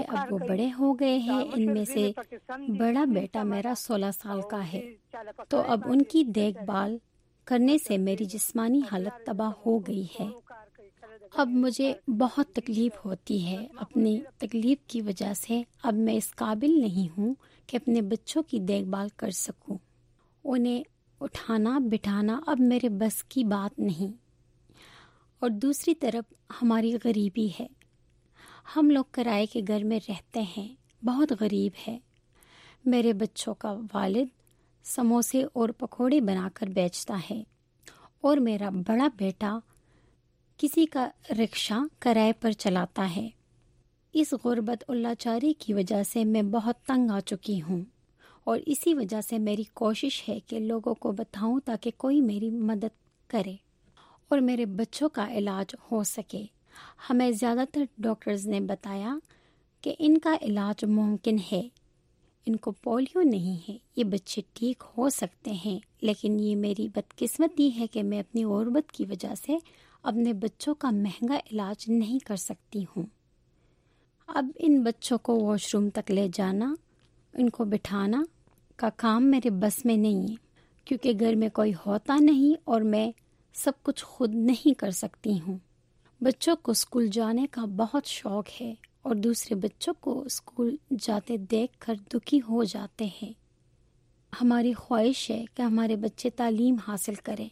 اب وہ بڑے ہو گئے ہیں، ان میں سے بڑا بیٹا میرا 16 سال کا ہے، تو اب ان کی دیکھ بھال کرنے سے میری جسمانی حالت تباہ ہو گئی ہے۔ اب مجھے بہت تکلیف ہوتی ہے، اپنی تکلیف کی وجہ سے اب میں اس قابل نہیں ہوں کہ اپنے بچوں کی دیکھ بھال کر سکوں۔ انہیں اٹھانا بٹھانا اب میرے بس کی بات نہیں۔ اور دوسری طرف ہماری غریبی ہے، ہم لوگ کرائے کے گھر میں رہتے ہیں، بہت غریب ہے۔ میرے بچوں کا والد سموسے اور پکوڑے بنا کر بیچتا ہے، اور میرا بڑا بیٹا کسی کا رکشہ کرائے پر چلاتا ہے۔ اس غربت اور لاچاری کی وجہ سے میں بہت تنگ آ چکی ہوں، اور اسی وجہ سے میری کوشش ہے کہ لوگوں کو بتاؤں تاکہ کوئی میری مدد کرے اور میرے بچوں کا علاج ہو سکے۔ ہمیں زیادہ تر ڈاکٹرز نے بتایا کہ ان کا علاج ممکن ہے، ان کو پولیو نہیں ہے، یہ بچے ٹھیک ہو سکتے ہیں، لیکن یہ میری بدقسمتی ہے کہ میں اپنی غربت کی وجہ سے اپنے بچوں کا مہنگا علاج نہیں کر سکتی ہوں۔ اب ان بچوں کو واش روم تک لے جانا، ان کو بٹھانا کا کام میرے بس میں نہیں ہے، کیونکہ گھر میں کوئی ہوتا نہیں اور میں سب کچھ خود نہیں کر سکتی ہوں۔ بچوں کو اسکول جانے کا بہت شوق ہے، اور دوسرے بچوں کو اسکول جاتے دیکھ کر دکھی ہو جاتے ہیں۔ ہماری خواہش ہے کہ ہمارے بچے تعلیم حاصل کریں۔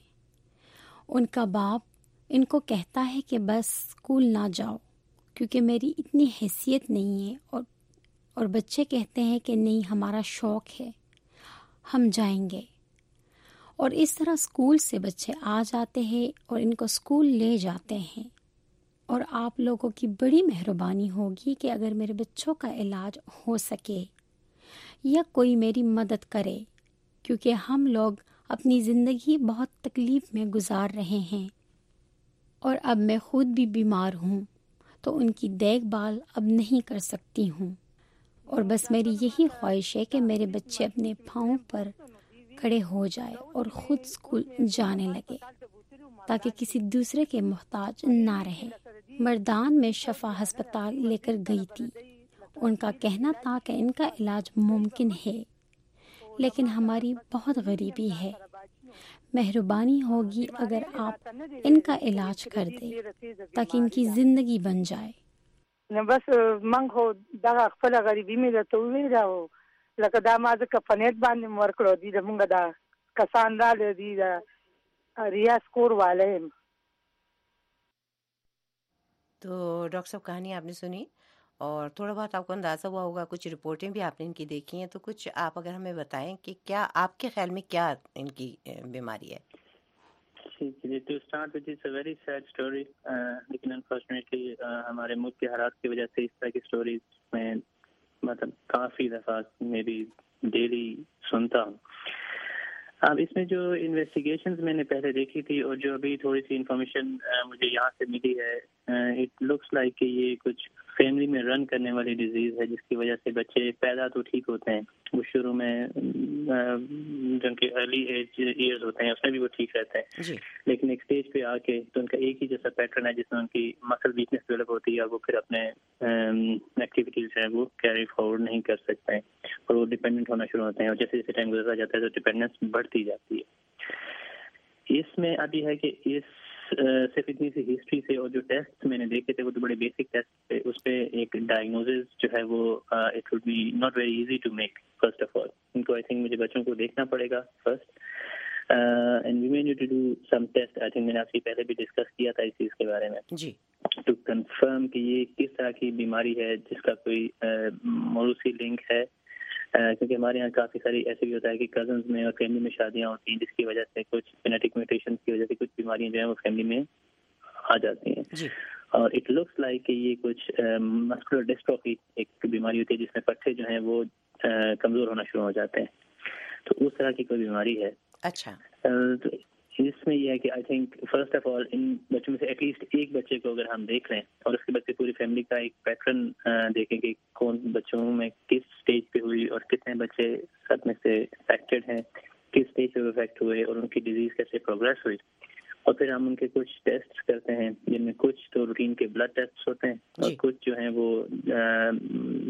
ان کا باپ ان کو کہتا ہے کہ بس اسکول نہ جاؤ، کیونکہ میری اتنی حیثیت نہیں ہے، اور بچے کہتے ہیں کہ نہیں، ہمارا شوق ہے، ہم جائیں گے۔ اور اس طرح اسکول سے بچے آ جاتے ہیں اور ان کو اسکول لے جاتے ہیں۔ اور آپ لوگوں کی بڑی مہربانی ہوگی کہ اگر میرے بچوں کا علاج ہو سکے یا کوئی میری مدد کرے، کیونکہ ہم لوگ اپنی زندگی بہت تکلیف میں گزار رہے ہیں، اور اب میں خود بھی بیمار ہوں، تو ان کی دیکھ بھال اب نہیں کر سکتی ہوں۔ اور بس میری یہی خواہش ہے کہ میرے بچے اپنے پاؤں پر کھڑے ہو جائے اور خود اسکول جانے لگے، تاکہ کسی دوسرے کے محتاج نہ رہے۔ مردان میں شفا ہسپتال لے کر گئی تھی، ان کا کہنا تھا کہ ان کا علاج ممکن ہے، لیکن ہماری بہت غریبی ہے۔ مہربانی ہوگی اگر آپ ان کا علاج کر دیں تاکہ ان کی زندگی بن جائے۔ بس منګ هو دغه خپل غریبي مې درته وویله، او لکه دا ما ځکه په نیټ باندې مې ورکړو، دي زمونږ دا کسان راغلي دي، د ریاض کور والے یم۔ تو ڈاکٹر صاحب کہانی آپ نے سنی، اور تھوڑا بہت آپ کو اندازہ ہوا ہوگا، کچھ رپورٹیں بھی آپ نے ان کی دیکھی ہیں، تو کچھ آپ اگر ہمیں بتائیں کہ کیا آپ کے خیال میں کیا ان کی بیماری ہے؟ To start with it's a very sad story, لیکن انفارچونیٹلی ہمارے ملک کے حالات کی وجہ سے اس طرح کی اسٹوریز میں مطلب کافی دفعہ میں بھی ڈیلی سنتا ہوں۔ اب اس میں جو انویسٹیگیشنز میں نے پہلے دیکھی تھی اور جو ابھی تھوڑی سی انفارمیشن مجھے یہاں سے ملی ہے، اٹ لکس لائک کہ یہ کچھ فیملی میں رن کرنے والی ڈیزیز ہے، جس کی وجہ سے بچے پیدا تو ٹھیک ہوتے ہیں، وہ شروع میں جن کے ارلی ایئرز ہوتے ہیں اس میں بھی وہ ٹھیک رہتے ہیں، لیکن ایک اسٹیج پہ آ کے تو ان کا ایک ہی جیسا پیٹرن ہے جس میں ان کی مسل ویکنس ڈیولپ ہوتی ہے، اور وہ پھر اپنے ایکٹیویٹیز ہیں وہ کیری فارورڈ نہیں کر سکتے ہیں، اور وہ ڈپینڈنٹ ہونا شروع ہوتے ہیں، اور جیسے جیسے ٹائم گزرتا جاتا ہے تو ڈپینڈنس بڑھتی جاتی ہے۔ اس میں ابھی ہے کہ اس صرف اتنی سی ہسٹری سے اور جو ٹیسٹ میں نے دیکھے تھے وہ تو بڑے بیسک ٹیسٹ تھے، اس پہ ایک ڈائگنوزز جو ہے وہ it would be not very easy to make. First of all ان کو آئی تھنک مجھے بچوں کو دیکھنا پڑے گا first, and we may need to do some test. I think میں نے آپ سے پہلے بھی ڈسکس کیا تھا اس چیز کے بارے میں، جی، ٹو کنفرم کہ یہ کس طرح کی بیماری ہے جس کا کوئی موروثی لنک ہے، کیونکہ ہمارے یہاں کافی ساری ایسے بھی ہوتا ہے کہ کزنز میں اور فیملی میں شادیاں ہوتی ہیں جس کی وجہ سے کچھ جینیٹک میوٹیشن کی وجہ سے کچھ بیماریاں جو ہیں وہ فیملی میں آ جاتی ہیں، اور اٹ لکس لائک کہ یہ کچھ مسکولر ڈسٹروفی ایک بیماری ہوتی ہے جس میں پٹھے جو ہیں وہ کمزور ہونا شروع ہو جاتے ہیں، تو اس طرح کی کوئی بیماری ہے۔ اچھا، تو اس میں یہ ہے کہ I think first of all ان بچوں میں سے ایٹ لیسٹ ایک بچے کو اگر ہم دیکھ لیں اور اس کے بعد پوری فیملی کا ایک پیٹرن دیکھیں کہ کون بچوں میں کس اسٹیج پہ ہوئی اور کتنے بچے سب میں سے افیکٹڈ ہیں، کس اسٹیج پہ افیکٹ ہوئے اور ان کی ڈیزیز کیسے پروگریس ہوئی، اور پھر ہم ان کے کچھ ٹیسٹ کرتے ہیں جن میں کچھ تو روٹین کے بلڈ ٹیسٹ ہوتے ہیں اور کچھ جو ہیں وہ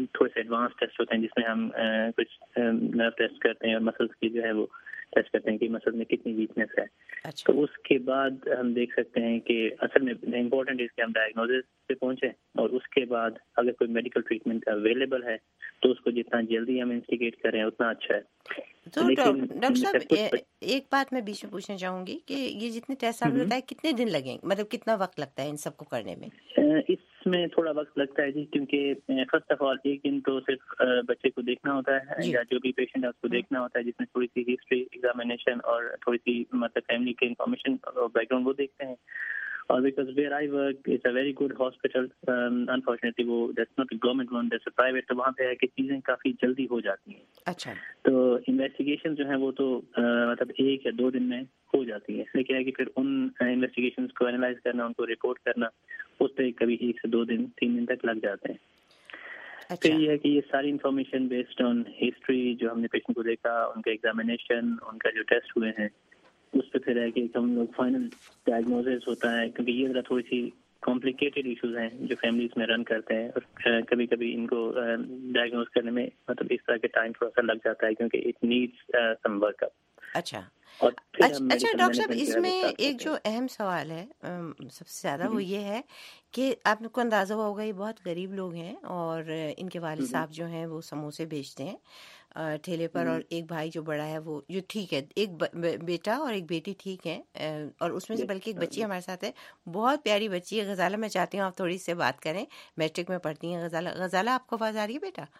تھوڑے سے ایڈوانس ٹیسٹ ہوتے ہیں جس میں ہم کچھ نرو ٹیسٹ کرتے ہیں اور مسلس کی جو ہے وہ ٹیسٹ کرتے ہیں کہ مسل میں کتنی ویکنیس ہے. تو اس کے بعد ہم دیکھ سکتے ہیں کہ اصل میں امپورٹنٹ ہے کہ ہم ڈائگنوسس پہ پہنچیں, اور اس کے بعد اگر کوئی میڈیکل ٹریٹمنٹ اویلیبل ہے تو اس کو جتنا جلدی ہم انویسٹیگیٹ کریں اتنا اچھا ہے. تو ڈاکٹر صاحب ایک بات میں بیچ میں پوچھنا چاہوں گی کہ یہ جتنے ٹیسٹ آپ نے بتایا کتنے دن لگیں, مطلب کتنا وقت لگتا ہے ان سب کو کرنے میں؟ اس میں تھوڑا وقت لگتا ہے جی, کیونکہ فرسٹ آف آل ایک دن تو صرف بچے کو دیکھنا ہوتا ہے یا جو بھی پیشنٹ ہے اس کو دیکھنا ہوتا ہے, جس میں تھوڑی سی ہسٹری ایگزامینیشن اور تھوڑی سی مطلب فیملی کے انفارمیشن اور بیک گراؤنڈ وہ دیکھتے ہیں. اور because where I work it's a very good hospital, unfortunately وہ that's not a government one, that's a private, تو وہاں پہ ہے کہ چیزیں کافی جلدی ہو جاتی ہیں. اچھا. تو انویسٹیگیشن جو ہیں وہ تو مطلب 1 یا 2 دن میں ہو جاتی ہے, لیکن ہے کہ پھر ان انویسٹیگیشنز کو انالائز کرنا, ان کو رپورٹ کرنا, اس پہ کبھی 1 سے 2 دن 3 دن تک لگ جاتے ہیں. پھر یہ ہے کہ یہ ساری انفارمیشن بیسڈ آن ہسٹری جو ہم نے پیشنٹ کو دیکھا, ان کا ایگزامینیشن, ان کا جو ٹیسٹ ہوئے ہیں, اس پہ پھر ہے کہ ہم لوگ فائنل ڈائگنوسس ہوتا ہے, کیونکہ یہ ذرا تھوڑی سی کمپلیکیٹڈ ایشوز ہیں جو فیملیز میں رن کرتے ہیں, اور کبھی کبھی ان کو ڈائگنوز کرنے میں مطلب اس طرح کے ٹائم تھوڑا سا لگ جاتا ہے کیونکہ it needs some work up. اچھا ڈاکٹر صاحب, اس میں ایک جو اہم سوال ہے سب سے زیادہ وہ یہ ہے کہ آپ کو اندازہ ہوا ہوگا یہ بہت غریب لوگ ہیں اور ان کے والد صاحب جو ہیں وہ سموسے بیچتے ہیں ٹھیلے پر, اور ایک بھائی جو بڑا ہے وہ جو ٹھیک ہے, ایک بیٹا اور ایک بیٹی ٹھیک ہے, اور اس میں سے بلکہ ایک بچی ہمارے ساتھ ہے, بہت پیاری بچی ہے غزالہ. میں چاہتی ہوں آپ تھوڑی سے بات کریں, میٹرک میں پڑھتی ہیں غزالہ. غزالہ آپ کو آواز آ رہی ہے بیٹا؟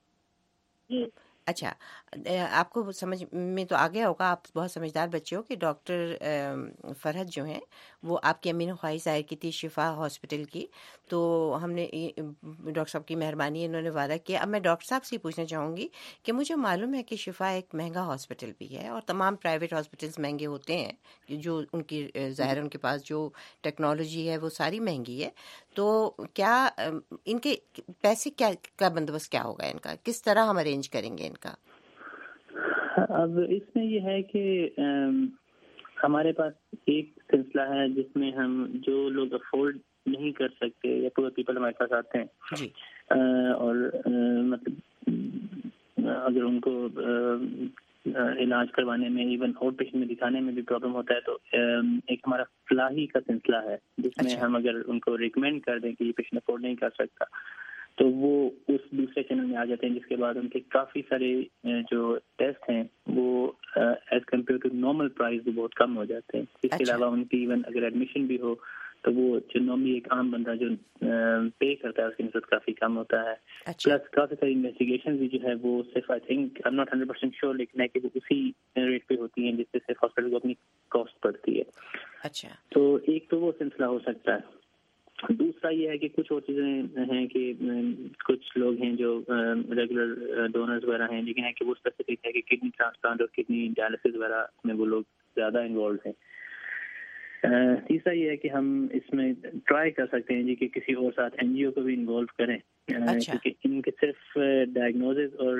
اچھا, آپ کو سمجھ میں تو آ گیا ہوگا, آپ بہت سمجھدار بچے ہو, کہ ڈاکٹر فرحت جو ہیں وہ آپ کی امین خواہش ظاہر کی تھی شفا ہاسپٹل کی, تو ہم نے ڈاکٹر صاحب کی مہربانی انہوں نے وعدہ کیا. اب میں ڈاکٹر صاحب سے پوچھنا چاہوں گی کہ مجھے معلوم ہے کہ شفا ایک مہنگا ہاسپٹل بھی ہے, اور تمام پرائیویٹ ہاسپٹلس مہنگے ہوتے ہیں, جو ان کی ظاہر ان کے پاس جو ٹیکنالوجی ہے وہ ساری مہنگی ہے. تو کیا ان کے پیسے کا بندوبست کیا ہوگا, ان کا کس طرح ہم ارینج کریں گے ان کا؟ اب اس میں یہ ہے کہ ہمارے پاس ایک سلسلہ ہے جس میں ہم جو لوگ افورڈ نہیں کر سکتے یا پورے پیپل ہمارے پاس آتے ہیں جی, اور مطلب اگر ان کو علاج کروانے میں ایون آؤٹ پیشنٹ میں دکھانے میں بھی پرابلم ہوتا ہے, تو ایک ہمارا فلاحی کا سلسلہ ہے جس میں ہم اگر ان کو ریکمینڈ کر دیں کہ یہ پیشنٹ افورڈ نہیں کر سکتا تو وہ اس دوسرے چینل میں آ جاتے ہیں, جس کے بعد ان کے کافی سارے جو ٹیسٹ ہیں وہ as compared to normal price بھی بہت کم ہو جاتے ہیں. اس کے علاوہ ان کی ایون اگر ایڈمیشن بھی ہو تو وہ جو نارملی ایک عام بندہ جو پے کرتا ہے اس کی نسبت کافی کم ہوتا ہے. پلس کافی ساری انویسٹیگیشن بھی جو ہے وہ صرف I think I am not 100% sure, لیکن ہے کہ وہ اسی ریٹ پہ ہوتی ہیں جس سے صرف ہاسپٹل کو اپنی کاسٹ پڑتی ہے. اچھا, تو ایک تو وہ سلسلہ ہو سکتا ہے. دوسرا یہ ہے کہ کچھ اور چیزیں ہیں کہ کچھ لوگ ہیں جو ریگولر ڈونرز وغیرہ ہیں, لیکن ہے کہ وہ اسپیسیفک ہے کہ کڈنی ٹرانسپلانٹ اور کڈنی ڈائلسس وغیرہ میں وہ لوگ زیادہ انوالوڈ ہیں. تیسرا یہ ہے کہ ہم اس میں ٹرائی کر سکتے ہیں جی کہ کسی اور ساتھ این جی او کو بھی انوالو کریں, کیونکہ ان کے صرف ڈائگنوزز اور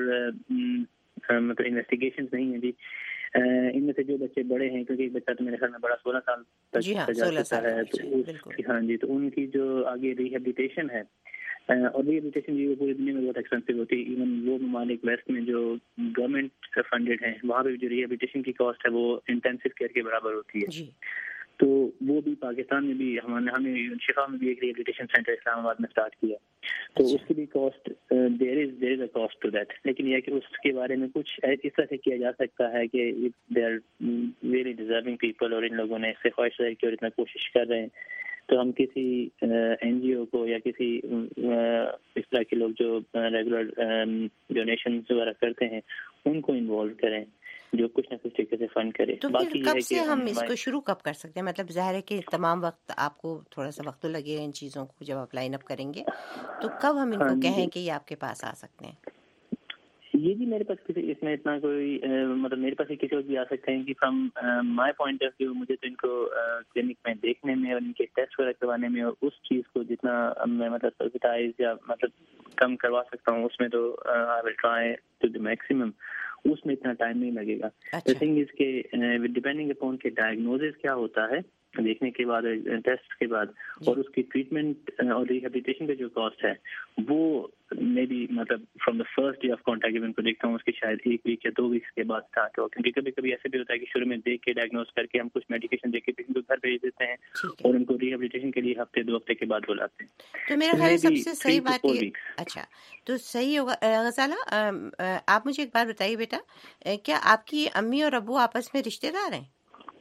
مطلب انویسٹیگیشنز نہیں ہیں جی. ان میں سے جو بچے بڑے ہیں, کیونکہ ایک بچہ تو میرے خیال میں بڑا 16 سال تک جا چکا ہے, تو ہاں جی, تو ان کی جو آگے ریہیبلیٹیشن ہے, اور ریہیبلیٹیشن جو پوری دنیا میں بہت ایکسپینسو ہوتی ہے. ایون وہ ممالک ویسٹ میں جو گورنمنٹ فنڈیڈ ہیں وہاں پہ جو ریہیبلیٹیشن کی کاسٹ ہے وہ انٹینسو کیئر کے برابر ہوتی ہے. تو وہ بھی پاکستان میں بھی ہمیں شفا میں بھی ایک ریہیبلیٹیشن سینٹر اسلام آباد میں اسٹارٹ کیا, تو اس کی بھی cost there is a cost to that. لیکن یہ کہ اس کے بارے میں کچھ اس طرح سے کیا جا سکتا ہے کہ they are very deserving people, اور ان لوگوں نے اس سے خواہش ظاہر کی اور اتنا کوشش کر رہے ہیں, تو ہم کسی این جی او کو یا کسی اس طرح کے لوگ جو ریگولر ڈونیشن وغیرہ کرتے ہیں ان کو انوالو کریں جو کچھ نہ کچھ طریقے سے فنڈ کرے. تو پھر کب سے ہم اس کو شروع کب کر سکتے ہیں؟ مطلب ظاہر ہے کہ تمام وقت آپ کو تھوڑا سا وقت تو لگے گا ان چیزوں کو جب آپ لائن اپ کریں گے, تو کب ہم ان کو کہیں کہ یہ آپ کے پاس آ سکتے ہیں؟ یہ جی میرے پاس کسی اس میں اتنا کوئی مطلب میرے پاس کسی اور بھی آ سکتے ہیں کہ from my point of view مجھے تو ان کو کلینک میں دیکھنے میں اور ان کے ٹیسٹ وغیرہ کروانے میں اور اس چیز کو جتنا میں مطلب سرٹیفائز یا مطلب کم کروا سکتا ہوں اس میں تو I will try to the maximum. اس میں اتنا ٹائم نہیں لگے گا. The thing is کہ ڈیپینڈنگ اپون کے ڈائگنوزز کیا ہوتا ہے دیکھنے کے بعد ٹیسٹ کے بعد اور اس کی ٹریٹمنٹ اور ریہیبلیٹیشن کا جو کاسٹ ہے وہ میں بھی مطلب from the first day of contact ان کو دیکھتا ہوں اس کی شاید 1 ویک یا 2 ویکس کے بعد اسٹارٹ ہو, کیونکہ کبھی کبھی ایسے بھی ہوتا ہے کہ شروع میں دیکھ کے ڈائگنوز کر کے ہم کچھ میڈیکیشن دے کے پیشنٹ کو گھر بھیج دیتے ہیں اور ان کو ریہیبلیٹیشن کے لیے ہفتے 2 ہفتے کے بعد بلاتے ہیں. تو میرا خیال ہے سب سے صحیح بات یہ, اچھا تو صحیح ہوگا. غزالہ آپ مجھے ایک بات بتائیے بیٹا, کیا آپ کی امی اور ابو آپس میں رشتے دار ہیں؟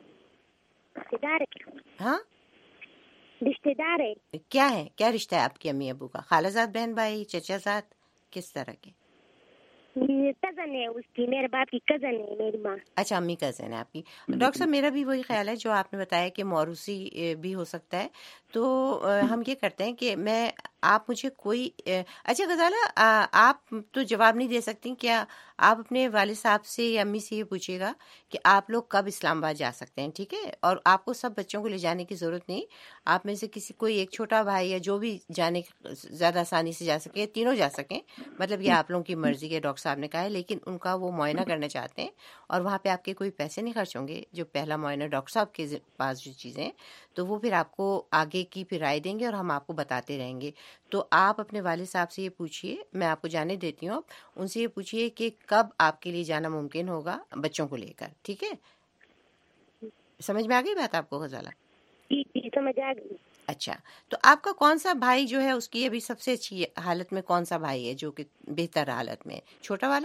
ہاں رشتے دار ہے. کیا ہے, کیا رشتہ ہے آپ کی امی ابو کا؟ خالہ زاد, بہن بھائی, چچا زاد, کس طرح کے؟ کزن ہے اس کی, میرے باپ کی کزن ہے میری ماں. اچھا امی کزن ہے آپ کی. ڈاکٹر صاحب میرا بھی وہی خیال ہے جو آپ نے بتایا کہ موروثی بھی ہو سکتا ہے. تو ہم یہ کرتے ہیں کہ آپ مجھے کوئی, اچھا غزالہ آپ تو جواب نہیں دے سکتی, کیا آپ اپنے والد صاحب سے یا امی سے یہ پوچھیے گا کہ آپ لوگ کب اسلام آباد جا سکتے ہیں, ٹھیک ہے؟ اور آپ کو سب بچوں کو لے جانے کی ضرورت نہیں, آپ میں سے کسی کوئی ایک چھوٹا بھائی یا جو بھی جانے زیادہ آسانی سے جا سکے, تینوں جا سکیں, مطلب یہ آپ لوگوں کی مرضی ہے, ڈاکٹر صاحب نے کہا ہے, لیکن ان کا وہ معائنہ کرنا چاہتے ہیں اور وہاں پہ آپ کے کوئی پیسے نہیں خرچ ہوں گے. جو پہلا معائنہ ڈاکٹر صاحب کے پاس جو چیزیں ہیں تو وہ پھر آپ کو آگے کی پھر رائے دیں گے اور ہم آپ کو بتاتے رہیں گے. تو آپ اپنے والد صاحب سے یہ پوچھیے, میں آپ کو جانے دیتی ہوں, ان سے یہ پوچھیے کہ کب آپ کے لیے جانا ممکن ہوگا بچوں کو لے کر, ٹھیک ہے؟ سمجھ میں آ گئی بات آپ کو غزالہ؟ جی سمجھ آ گئی. اچھا, تو آپ کا کون سا بھائی جو ہے اس کی ابھی سب سے اچھی حالت میں کون سا بھائی ہے جو کہ بہتر حالت میں ہے؟ چھوٹا والا؟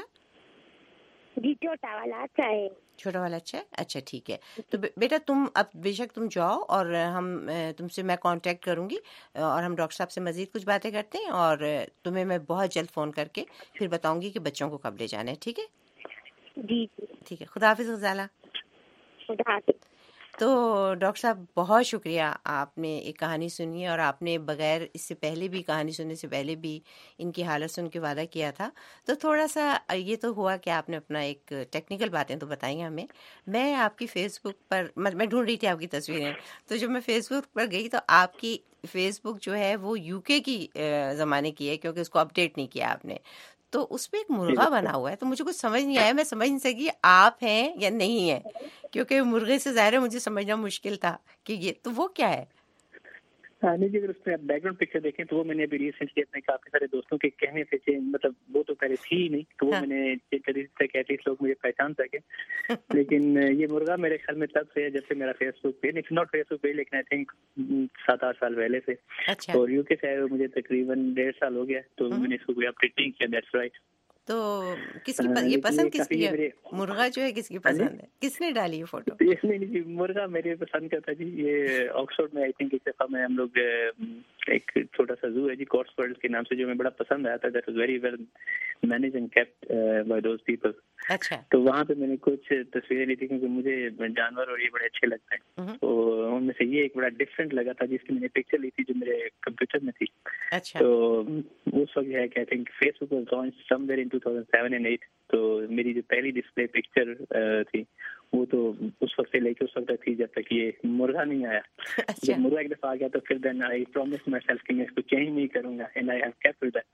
جی چھوٹا والا اچھا ہے. چھوٹا والا اچھا ہے. اچھا ٹھیک ہے. تو بیٹا تم اب بے شک تم جاؤ اور ہم تم سے میں کانٹیکٹ کروں گی اور ہم ڈاکٹر صاحب سے مزید کچھ باتیں کرتے ہیں اور تمہیں میں بہت جلد فون کر کے پھر بتاؤں گی کہ بچوں کو کب لے جانا ہے, ٹھیک ہے؟ جی ٹھیک ہے. خدا حافظ غزالہ. خدا حافظ. تو ڈاکٹر صاحب بہت شکریہ, آپ نے ایک کہانی سنی اور آپ نے بغیر اس سے پہلے بھی کہانی سننے سے پہلے بھی ان کی حالت سن کے وعدہ کیا تھا. تو تھوڑا سا یہ تو ہوا کہ آپ نے اپنا ایک ٹیکنیکل باتیں تو بتائیں ہمیں. میں آپ کی فیس بک پر میں ڈھونڈ رہی تھی آپ کی تصویریں, تو جب میں فیس بک پر گئی تو آپ کی فیس بک جو ہے وہ UK کی زمانے کی ہے, کیونکہ اس کو اپڈیٹ نہیں کیا آپ نے. تو اس پہ ایک مرغا بنا ہوا ہے, تو مجھے کچھ سمجھ نہیں آیا, میں سمجھ نہیں سکی آپ ہیں یا نہیں ہیں, کیونکہ مرغے سے ظاہر ہے مجھے سمجھنا مشکل تھا کہ یہ تو وہ کیا ہے. نہیں جی, اگر اس میں بیک گراؤنڈ پکچر دیکھیں تو وہ میں نے ابھی ریسنٹلی اپنے کافی سارے دوستوں کے کہنے سے مطلب وہ تو پہلے تھی ہی نہیں, تو وہ میں نے چیک کری تھا کہ ایٹ لیسٹ لوگ مجھے پہچان سکے. لیکن یہ مرغا میرے خیال میں تب سے ہے جب سے میرا فیس بک پہ, ناٹ فیس بک پہ لیکن آئی تھنک 7-8 سال پہلے سے. اور UK سے آئے ہوئے مجھے تقریباً 1.5 سال ہو گیا, تو میں نے اس کو کوئی اپڈیٹ نہیں کیا. That's right. تو کس کی یہ پسند کس کی ہے مرغا جو ہے, کس کی پسند ہے, کس نے ڈالی یہ فوٹو؟ نہیں مرغا میرے پسند کا تھا جی. یہ آکسفورڈ میں آئی تھنک ایک دفعہ میں ہم لوگ ایک چھوٹا سا زو ہے جی کارٹسورتھ کے نام سے, جو میں بڑا پسند آیا تھا. That was very well manage and kept by those people. اچھا. تو وہاں پہ میں نے کچھ تصویریں لی تھی کیونکہ مجھے جانور اور یہ بڑے اچھے لگتے ہیں. تو ان میں سے یہ ایک بڑا ڈفرینٹ لگا تھا جس کی میں نے پکچر لی تھی جو میرے کمپیوٹر میں تھی. اچھا. تو اس وقت ہے کہ I think Facebook was launch somewhere in 2007 and 8. تو میری جو پہلی ڈسپلے پکچر تھی وہ تو اس وقت سے لے کے اس وقت تک تھی جب تک یہ مرغا نہیں آیا. جب مرغا ایک دفعہ آ گیا تو پھر دین آئی پرومس مائی سیلف کہ میں اس کو چینج نہیں کروں گا, and I have kept that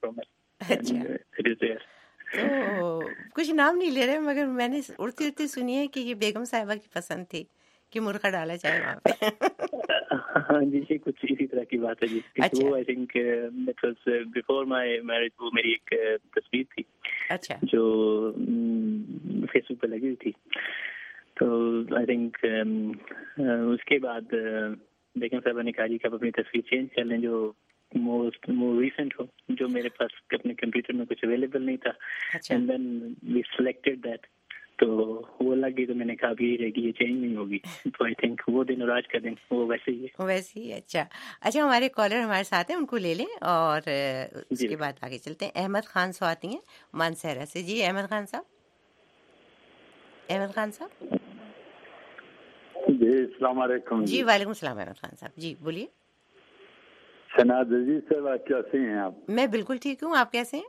promise. تو کچھ نام نہیں لے رہے, مگر میں نے اڑتی اڑتی سنی ہے کہ یہ بیگم صاحبہ کی پسند تھی کہ مرغا ڈالا جائے وہاں پہ. ہاں جی, یہ کچھ اسی طرح کی بات ہے جی. وہ I think that was before my marriage. وہ میری ایک تصویر تھی اچھا جو فیس بک پہ لگی ہوئی تھی. تو آئی تھنک اس کے بعد بیگم صاحبہ نے کہا جی کہ آپ اپنی تصویر چینج کر لیں جو مور ریسنٹ ہو, جو میرے پاس اپنے کمپیوٹر میں کچھ اویلیبل نہیں تھا. And then we selected that. تو وہ لگ گئی تو میں نے کہا بھی رہے گی, یہ چینج نہیں ہوگی. تو آئی تھنک وہ دن اور آج کا دن وہ ویسے ہی ہے. ویسے ہی. اچھا اچھا, ہمارے کالر ہمارے ساتھ ہیں, ان کو لے لیں اور اس کے بعد آگے چلتے ہیں. احمد خان سواتی ہیں مانسہرہ سے. جی احمد خان صاحب. احمد خان صاحب جی السلام علیکم. جی وعلیکم السلام احمد خان صاحب. جی بولیے. شناز عزیز صاحب کیسے ہیں آپ؟ میں بالکل ٹھیک ہوں, آپ کیسے ہیں؟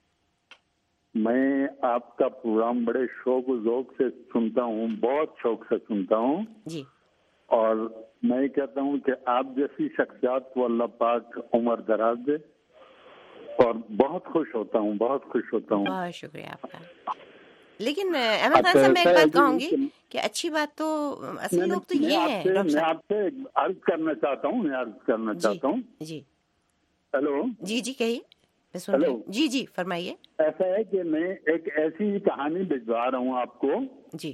میں آپ کا پروگرام بڑے شوق و ذوق سے سنتا ہوں, بہت شوق سے سنتا ہوں جی. اور میں کہتا ہوں کہ آپ جیسی شخصیات کو اللہ پاک عمر دراز دے, اور بہت خوش ہوتا ہوں, بہت خوش ہوتا ہوں. بہت شکریہ آپ کا. لیکن احمد خان صاحب میں ایک بات کہوں گی کہ اچھی بات تو اصل لوگ تو یہ ہے ڈاکٹر میں صاحب. آپ سے عرض کرنا چاہتا ہوں. جی ہیلو جی جی کہیے میں سن رہی ہوں. جی جی فرمائیے. ایسا ہے کہ میں ایک ایسی کہانی بھجوا رہا ہوں آپ کو. جی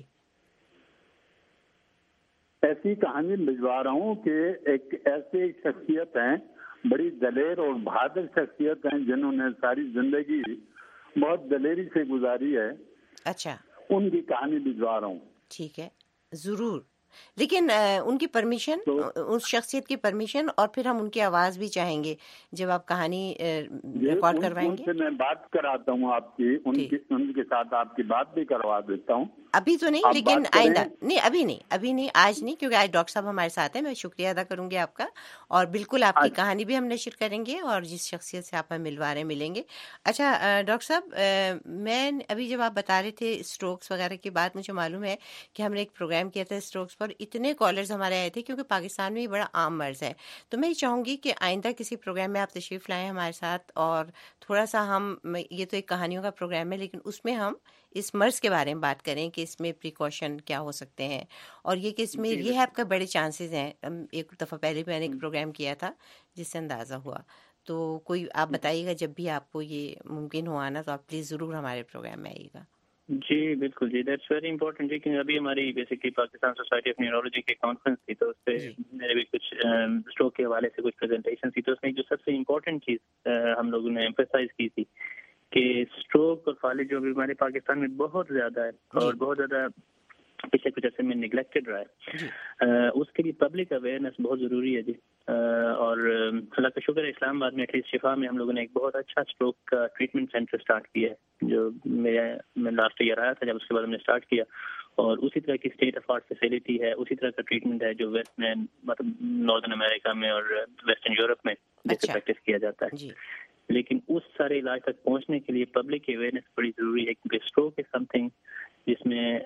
ایسی کہانی بھجوا رہا ہوں کہ ایک ایسی شخصیت ہیں, بڑی دلیر اور بہادر شخصیت ہیں, جنہوں نے ساری زندگی بہت دلیری سے گزاری ہے. اچھا ان کی کہانی بھجوا رہا ہوں. ٹھیک ہے ضرور, لیکن ان کی پرمیشن, اس شخصیت کی پرمیشن, اور پھر ہم ان کی آواز بھی چاہیں گے جب آپ کہانی ریکارڈ کروائیں گے. ان سے میں بات کراتا ہوں آپ کی, ان کے ساتھ آپ کی بات بھی کروا دیتا ہوں. ابھی تو نہیں, لیکن آئندہ نہیں, ابھی نہیں, آج نہیں, کیونکہ آج ڈاکٹر صاحب ہمارے ساتھ ہیں. میں شکریہ ادا کروں گی آپ کا, اور بالکل آپ کی کہانی بھی ہم نشر کریں گے, اور جس شخصیت سے آپ ہمیں ملوا رہے ہیں ملیں گے. اچھا ڈاکٹر صاحب, میں ابھی جب آپ بتا رہے تھے اسٹروکس وغیرہ کی بات, مجھے معلوم ہے کہ ہم نے ایک پروگرام کیا تھا اسٹروکس پر, اتنے کالرز ہمارے آئے تھے, کیونکہ پاکستان میں یہ بڑا عام مرض ہے. تو میں یہ چاہوں گی کہ آئندہ کسی پروگرام میں آپ تشریف لائیں ہمارے ساتھ, اور تھوڑا سا ہم, یہ تو ایک کہانیوں کا پروگرام ہے, لیکن اس میں ہم اس مرض کے بارے میں بات کریں کہ اس میں پریکاشن کیا ہو سکتے ہیں, اور یہ کہ اس میں ریہیب کا بڑے چانسز ہیں. ایک دفعہ پہلے میں نے ایک پروگرام کیا تھا جس سے اندازہ ہوا. تو کوئی آپ بتائیے گا جب بھی آپ کو یہ ممکن ہو آنا, تو آپ پلیز ضرور ہمارے پروگرام میں آئیے گا. جی بالکل جی, دیٹس ویری امپورٹنٹ جی, کہ ابھی ہماری basically Pakistan society of neurology کی کانفرنس تھی, تو اس پہ میرے بھی کچھ اسٹروک کے حوالے سے کچھ پریزنٹیشن تھی. تو اس میں جو سب سے امپورٹنٹ چیز ہم لوگوں نے ایمفیسائز کی تھی کہ اسٹروک اور فالج جو بھی ہمارے پاکستان میں بہت زیادہ ہے, اور بہت زیادہ پچھلے کچھ عرصے میں نگلیکٹڈ رہا ہے, اس کے لیے پبلک اویئرنیس بہت ضروری ہے جی. اور اللہ کا شکر ہے, اسلام آباد میں ایٹ لیسٹ شفا میں ہم لوگوں نے ایک بہت اچھا اسٹروک کا ٹریٹمنٹ سینٹر اسٹارٹ کیا ہے, جو میں لاسٹ ایئر آیا تھا جب, اس کے بعد ہم نے اسٹارٹ کیا. اور اسی طرح کی اسٹیٹ آف آرٹ فیسلٹی ہے, اسی طرح کا ٹریٹمنٹ ہے جو ویسٹ میں, مطلب ناردرن امریکہ میں اور ویسٹرن یورپ میں جیسے پریکٹس کیا جاتا ہے. لیکن اس سارے علاج تک پہنچنے کے لیے پبلک اویئرنیس بڑی ضروری ہے, کیونکہ اسٹروک از سم تھنگ جس میں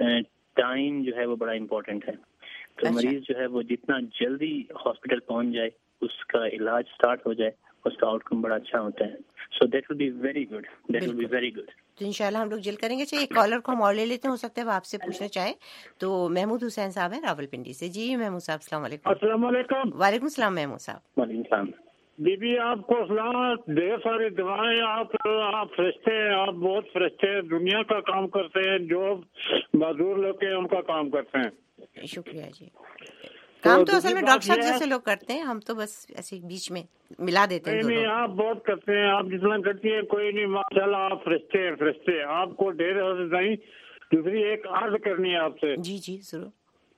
ٹائم جو ہے وہ بڑا امپورٹنٹ ہے. تو مریض جو ہے وہ جتنا جلدی ہاسپٹل پہنچ جائے, اس کا علاج سٹارٹ ہو جائے, اس کا آؤٹ کم بڑا اچھا ہوتا ہے. So that will be very good, that will be very good. تو انشاءاللہ ہم لوگ جلد کریں گے. چلیے ایک کالر کو ہم اور لے لیتے ہیں, ہو سکتا ہے وہ آپ سے پوچھنا چاہیں. تو محمود حسین صاحب ہیں راول پنڈی سے. جی محمود صاحب السلام علیکم. السلام علیکم. وعلیکم السلام محمود صاحب. وعلیکم السلام. بی بی آپ کو سلام, ڈھیر ساری دعائیں. آپ فرشتے ہیں, آپ بہت فرشتے ہیں, دنیا کا کام کرتے ہیں, جو معذور لوگ ہیں ان کا کام کرتے ہیں. شکریہ جی. کام تو اصل میں ڈاکٹر صاحب جیسے لوگ کرتے ہیں, ہم تو بس ایسے بیچ میں ملا دیتے ہیں. نہیں آپ بہت کرتے ہیں, آپ جتنا کرتی ہیں کوئی نہیں, ماشاءاللہ آپ فرشتے ہیں, فرشتے. آپ کو ڈھیر نہیں. دوسری ایک عرض کرنی ہے آپ سے. جی جی ضرور.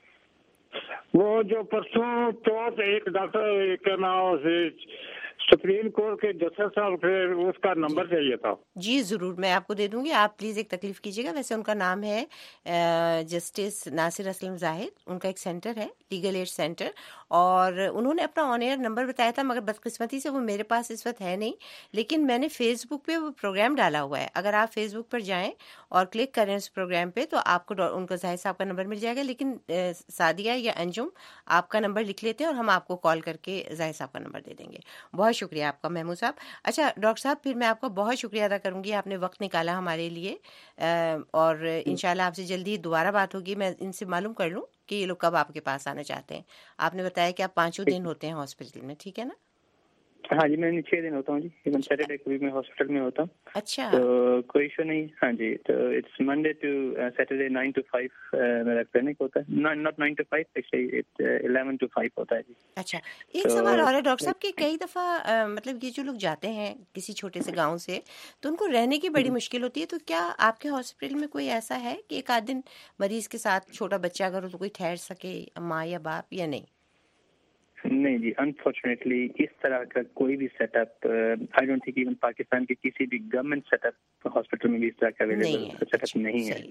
وہ جو پرسوں تو ایک ڈاکٹر کا نام سپریم کورٹ کے جسٹس صاحب سے, اس کا نمبر چاہیے تھا. جی ضرور میں آپ کو دے دوں گی, آپ پلیز ایک تکلیف کیجیے گا. ویسے ان کا نام ہے جسٹس ناصر اسلم زاہد, ان کا ایک سینٹر ہے لیگل ایڈ سینٹر, اور انہوں نے اپنا آن ایئر نمبر بتایا تھا, مگر بدقسمتی سے وہ میرے پاس اس وقت ہے نہیں, لیکن میں نے فیس بک پہ وہ پروگرام ڈالا ہوا ہے. اگر آپ فیس بک پر جائیں اور کلک کریں اس پروگرام پہ, تو آپ کو ان کا زاہد صاحب کا نمبر مل جائے گا. لیکن سعدیہ یا انجم آپ کا نمبر لکھ لیتے ہیں, اور ہم آپ کو کال کر کے زاہد صاحب کا نمبر دے دیں گے. بہت شکریہ آپ کا محمود صاحب. اچھا ڈاکٹر صاحب, پھر میں آپ کا بہت شکریہ ادا کروں گی, آپ نے وقت نکالا ہمارے لیے, اور انشاءاللہ آپ سے جلدی دوبارہ بات ہوگی. میں ان سے معلوم کر لوں کہ یہ لوگ کب آپ کے پاس آنا چاہتے ہیں. آپ نے بتایا کہ آپ 5 دن ہوتے ہیں ہاسپٹل میں, ٹھیک ہے نا؟ ہاں جی, میں 6 دن ہوتا ہوں جی, ایون سیٹرڈے کو بھی میں ہاسپٹل میں ہوتا ہوں. اچھا, تو کوئی ایشو نہیں. ہاں جی, تو it's Monday to Saturday 9 to 5 میرا کلینک ہوتا ہے. ناٹ 9 to 5 ایکچولی 11 to 5 ہوتا ہے جی. اچھا ایک سوال اور ہے ڈاکٹر صاحب, کہ کئی دفعہ مطلب یہ جو لوگ جاتے ہیں کسی چھوٹے سے گاؤں سے, تو ان کو رہنے کی بڑی مشکل ہوتی ہے. تو کیا آپ کے ہاسپٹل میں کوئی ایسا ہے کہ ایک آدھ دن مریض کے ساتھ چھوٹا بچہ اگر ہو تو کوئی ٹھہر سکے, ماں یا باپ, یا نہیں؟ نہیں جی, انفارچونیٹلی اس طرح کا کوئی بھی set up I don't think even Pakistan کے کسی بھی گورنمنٹ سیٹ اپ ہاسپٹل میں بھی اس طرح کا اویلیبل سیٹ اپ نہیں ہے.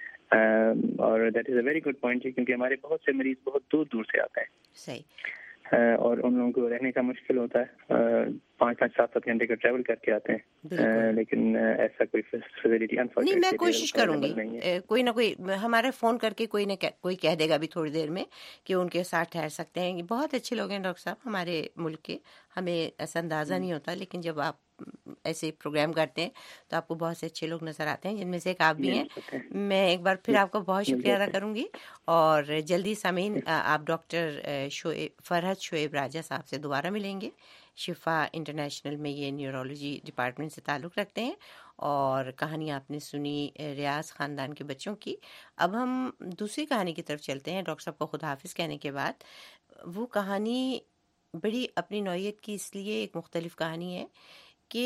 اور that is a very good point جی, کیونکہ ہمارے بہت سے مریض بہت دور دور سے آتے ہیں. صحیح. اور ان لوگوں کو رہنے کا مشکل ہوتا ہے, 5-7 گھنٹے کا ٹریول کر کے آتے ہیں, لیکن ایسا کوئی فیسلٹی نہیں. میں کوشش کروں گی, کوئی نہ کوئی ہمارے فون کر کے کوئی کہہ دے گا ابھی تھوڑی دیر میں کہ ان کے ساتھ ٹھہر سکتے ہیں. بہت اچھے لوگ ہیں ڈاکٹر صاحب ہمارے ملک کے, ہمیں ایسا اندازہ نہیں ہوتا, لیکن جب آپ ایسے پروگرام کرتے ہیں تو آپ کو بہت سے اچھے لوگ نظر آتے ہیں، جن میں سے ایک آپ بھی ہیں۔ میں ایک بار پھر آپ کا بہت شکریہ ادا کروں گی، اور جلدی سامعین آپ ڈاکٹر فرحت شعیب راجہ صاحب سے دوبارہ ملیں گے۔ شفا انٹرنیشنل میں یہ نیورولوجی ڈپارٹمنٹ سے تعلق رکھتے ہیں، اور کہانی آپ نے سنی ریاض خاندان کے بچوں کی۔ اب ہم دوسری کہانی کی طرف چلتے ہیں۔ ڈاکٹر صاحب کو خدا حافظ کہنے کے بعد وہ کہانی بڑی اپنی نوعیت کی اس لیے ایک مختلف کہانی ہے کہ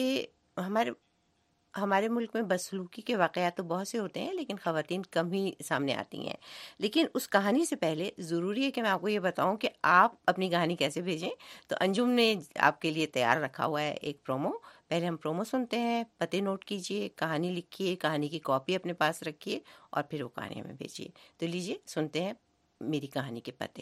ہمارے ملک میں بدسلوکی کے واقعات تو بہت سے ہوتے ہیں، لیکن خواتین کم ہی سامنے آتی ہیں۔ لیکن اس کہانی سے پہلے ضروری ہے کہ میں آپ کو یہ بتاؤں کہ آپ اپنی کہانی کیسے بھیجیں۔ تو انجم نے آپ کے لیے تیار رکھا ہوا ہے ایک پرومو۔ پہلے ہم پرومو سنتے ہیں، پتے نوٹ کیجئے، کہانی لکھیے، کہانی کی کاپی اپنے پاس رکھیے، اور پھر وہ کہانی ہمیں بھیجیے۔ تو لیجئے سنتے ہیں میری کہانی کے پتے۔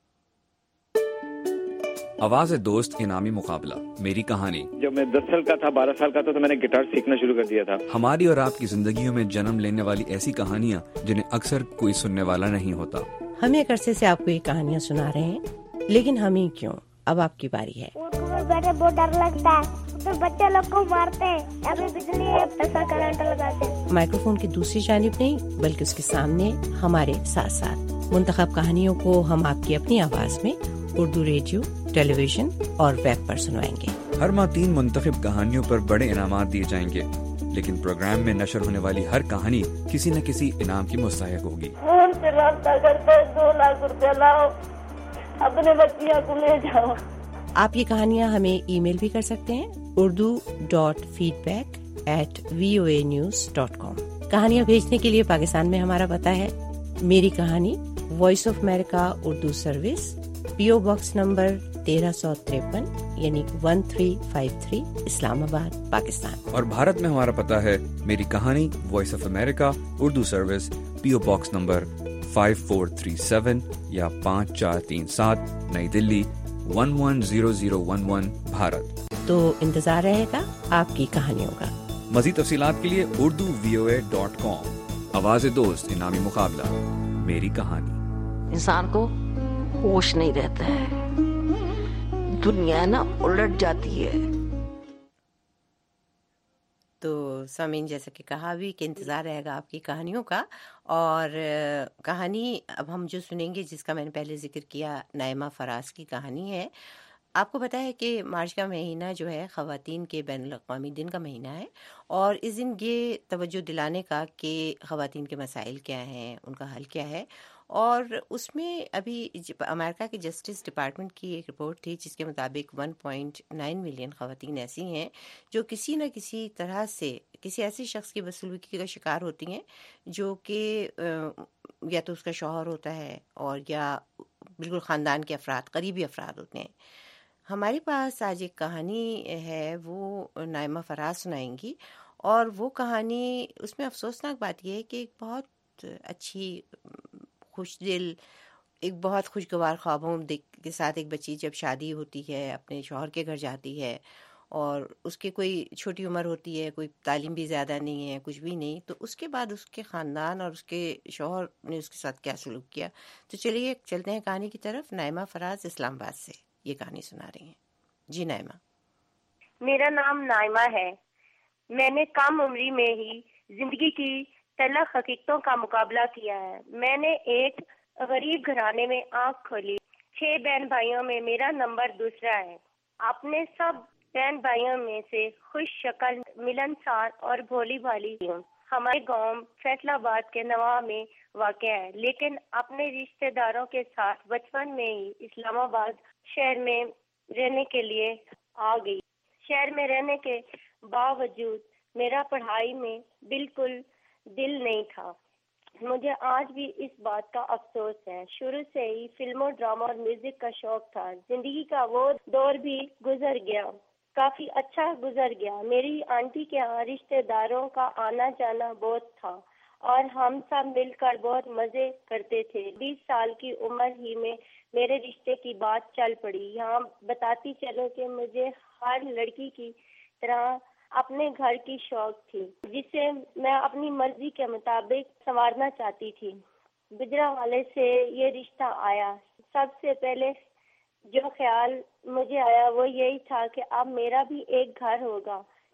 آواز دوست انعامی مقابلہ، میری کہانی۔ جب میں 10 سال کا تھا، 12 سال کا تھا، تو میں نے گٹار سیکھنا شروع کر دیا تھا۔ ہماری اور آپ کی زندگیوں میں جنم لینے والی ایسی کہانیاں جنہیں اکثر کوئی سننے والا نہیں ہوتا۔ ہم ایک عرصے سے آپ کو یہ کہانیاں سنا رہے ہیں، لیکن ہم ہی کیوں، اب آپ کی باری ہے۔ بیٹھے بہت ڈر لگتا ہے، تو بچے لوگ کو مارتے ہیں، ابھی بجلی ایسا کرنٹ لگاتے ہیں۔ مائکروفون کی دوسری جانب نہیں بلکہ اس کے سامنے ہمارے ساتھ ساتھ منتخب کہانیوں کو ہم آپ کی اپنی آواز میں اردو ریڈیو، ٹیلی ویژن اور ویب پر سنوائیں گے۔ ہر ماہ 3 منتخب کہانیوں پر بڑے انعامات دیے جائیں گے، لیکن پروگرام میں نشر ہونے والی ہر کہانی کسی نہ کسی انعام کی مستحق ہوگی۔ فون سے رابطہ کرتے 2 لاکھ روپے لاؤ، اپنے بچیاں کو لے جاؤ۔ آپ یہ کہانیاں ہمیں ای میل بھی کر سکتے ہیں، urdu.feedback@voanews.com۔ کہانیاں بھیجنے کے لیے پاکستان میں ہمارا پتہ ہے میری کہانی، voice of America Urdu service, PO box number 1353 یعنی 1353 اسلام آباد، پاکستان۔ اور بھارت میں ہمارا پتہ ہے میری کہانی، voice of America Urdu service, PO box number 5437 یا 5437 نئی دلی 110011 بھارت۔ تو انتظار رہے گا آپ کی کہانیوں کا۔ مزید تفصیلات کے لیے urduvoa.com۔ آواز دوست انعامی مقابلہ، میری کہانی۔ انسان کو ہوش نہیں رہتا ہے، دنیا نا الٹ جاتی ہے۔ تو سامعین، جیسا کہ کہا بھی کہ انتظار رہے گا آپ کی کہانیوں کا، اور کہانی اب ہم جو سنیں گے جس کا میں نے پہلے ذکر کیا، نائمہ فراز کی کہانی ہے۔ آپ کو پتہ ہے کہ مارچ کا مہینہ جو ہے خواتین کے بین الاقوامی دن کا مہینہ ہے، اور اس دن یہ توجہ دلانے کا کہ خواتین کے مسائل کیا ہیں، ان کا حل کیا ہے۔ اور اس میں ابھی امریکہ کے جسٹس ڈپارٹمنٹ کی ایک رپورٹ تھی جس کے مطابق 1.9 ملین خواتین ایسی ہیں جو کسی نہ کسی طرح سے کسی ایسے شخص کی بدسلوکی کا شکار ہوتی ہیں، جو کہ یا تو اس کا شوہر ہوتا ہے، اور یا بالکل خاندان کے افراد، قریبی افراد ہوتے ہیں۔ ہمارے پاس آج ایک کہانی ہے، وہ نائمہ فراز سنائیں گی، اور وہ کہانی، اس میں افسوسناک بات یہ ہے کہ ایک بہت اچھی، خوش دل، ایک بہت خوشگوار خوابوں کے ساتھ ایک بچی جب شادی ہوتی ہے، اپنے شوہر کے گھر جاتی ہے، اور اس کے کوئی چھوٹی عمر ہوتی ہے، کوئی تعلیم بھی زیادہ نہیں ہے، کچھ بھی نہیں، تو اس کے بعد اس کے خاندان اور اس کے شوہر نے اس کے ساتھ کیا سلوک کیا۔ تو چلیے چلتے ہیں کہانی کی طرف۔ نائمہ فراز اسلام آباد سے یہ کہانی سنا رہی ہیں۔ جی نائمہ۔ میرا نام نائمہ ہے۔ میں نے کم عمری میں ہی زندگی کی تلخ حقیقتوں کا مقابلہ کیا ہے۔ میں نے ایک غریب گھرانے میں آنکھ کھولی۔ 6 بہن بھائیوں میں میرا نمبر دوسرا ہے۔ اپنے سب بہن بھائیوں میں سے خوش شکل، ملنسار اور بھولی بھالی ہوں۔ ہمارے گاؤں فیصل آباد کے نواح میں واقع ہے، لیکن اپنے رشتہ داروں کے ساتھ بچپن میں ہی اسلام آباد شہر میں رہنے کے لیے آ گئی۔ شہر میں رہنے کے باوجود میرا پڑھائی میں بالکل دل نہیں تھا۔ مجھے آج بھی اس بات کا افسوس ہے۔ شروع سے ہی فلموں، ڈراموں اور میوزک کا شوق تھا۔ زندگی کا وہ دور بھی گزر گیا، کافی اچھا گزر گیا۔ میری آنٹی کے یہاں رشتہ داروں کا آنا جانا بہت تھا، اور ہم سب مل کر بہت مزے کرتے تھے۔ 20 سال کی عمر ہی میں میرے رشتے کی بات چل پڑی۔ یہاں بتاتی چلوں کہ مجھے ہر لڑکی کی طرح اپنے گھر کی شوق تھی، جسے میں اپنی مرضی کے مطابق سنوارنا چاہتی تھی۔ گجرانوالے سے یہ رشتہ آیا۔ سب سے پہلے جو خیال مجھے آیا وہ یہی تھا کہ اب میرا بھی ایک گھر ہوگا،